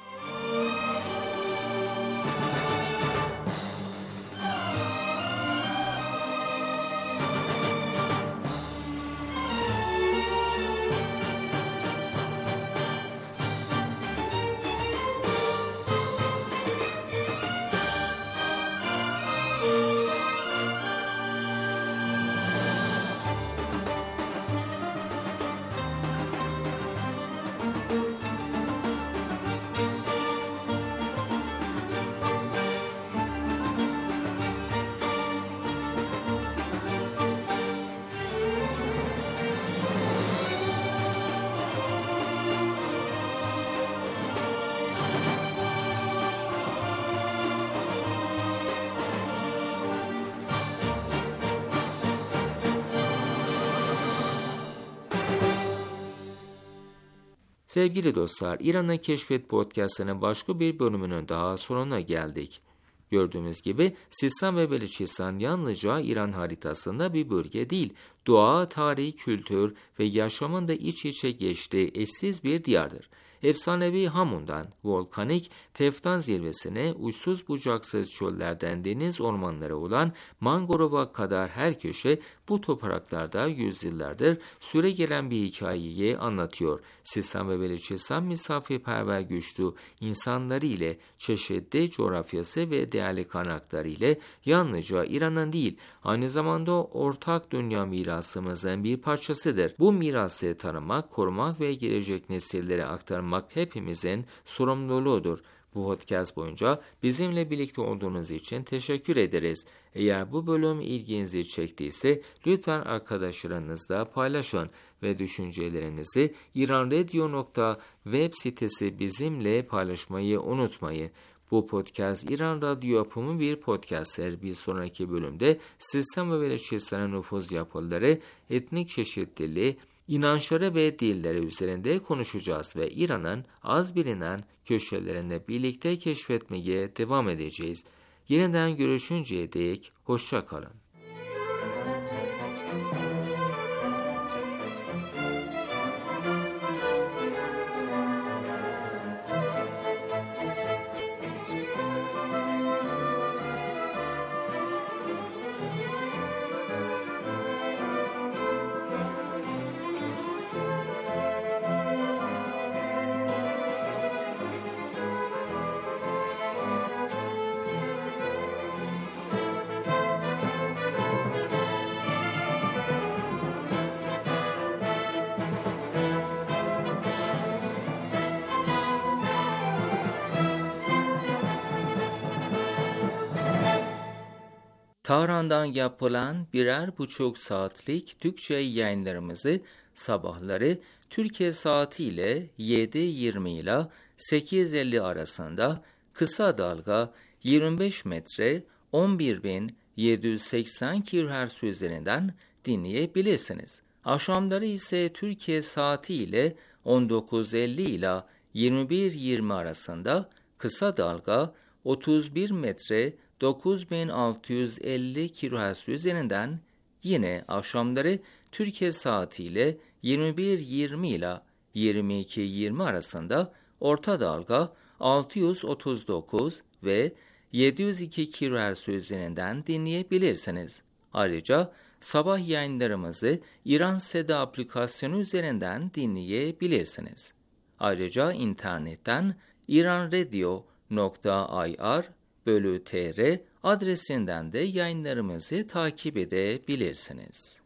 Sevgili dostlar, İran'ı Keşfet Podcast'ının başka bir bölümünün daha sonuna geldik. Gördüğümüz gibi Sistan ve Beluçistan yalnızca İran haritasında bir bölge değil, doğa, tarih, kültür ve yaşamın da iç içe geçtiği eşsiz bir diyardır. Efsanevi Hamun'dan volkanik Teftan zirvesine, uçsuz bucaksız çöllerden deniz ormanları olan Mangrove'a kadar her köşe bu topraklarda yüzyıllardır süregelen bir hikayeyi anlatıyor. Sistan ve Beluçistan misafirperver güçlü insanları ile, çeşitli coğrafyası ve değerli kaynakları ile yalnızca İran'ın değil, aynı zamanda ortak dünya mirasımızın bir parçasıdır. Bu mirası tanımak, korumak ve gelecek nesillere aktarmak hepimizin sorumluluğudur. Bu podcast boyunca bizimle birlikte olduğunuz için teşekkür ederiz. Eğer bu bölüm ilginizi çektiyse lütfen arkadaşlarınızla paylaşın ve düşüncelerinizi iranradio.web sitesi bizimle paylaşmayı unutmayın. Bu podcast İran Radyo yapımı bir podcast'tir. Bir sonraki bölümde sistem ve Beluçistan'ın nüfuz yapıları, etnik çeşitliliği, İnançları ve dilleri üzerinde konuşacağız ve İran'ın az bilinen köşelerini birlikte keşfetmeye devam edeceğiz. Yeniden görüşünceye dek hoşça kalın. Tahran'dan yapılan 1,5 saatlik Türkçe yayınlarımızı sabahları Türkiye saatiyle 7:20 ile 8:50 arasında kısa dalga 25 metre 11.780 kHz üzerinden dinleyebilirsiniz. Akşamları ise Türkiye saatiyle 19:50 ile 21:20 arasında kısa dalga 31 metre 9650 kHz üzerinden, yine akşamları Türkiye saatiyle 21:20 ile 22:20 arasında orta dalga 639 ve 702 kHz üzerinden dinleyebilirsiniz. Ayrıca sabah yayınlarımızı İran Seda aplikasyonu üzerinden dinleyebilirsiniz. Ayrıca internetten iranradio.ir/tr adresinden de yayınlarımızı takip edebilirsiniz.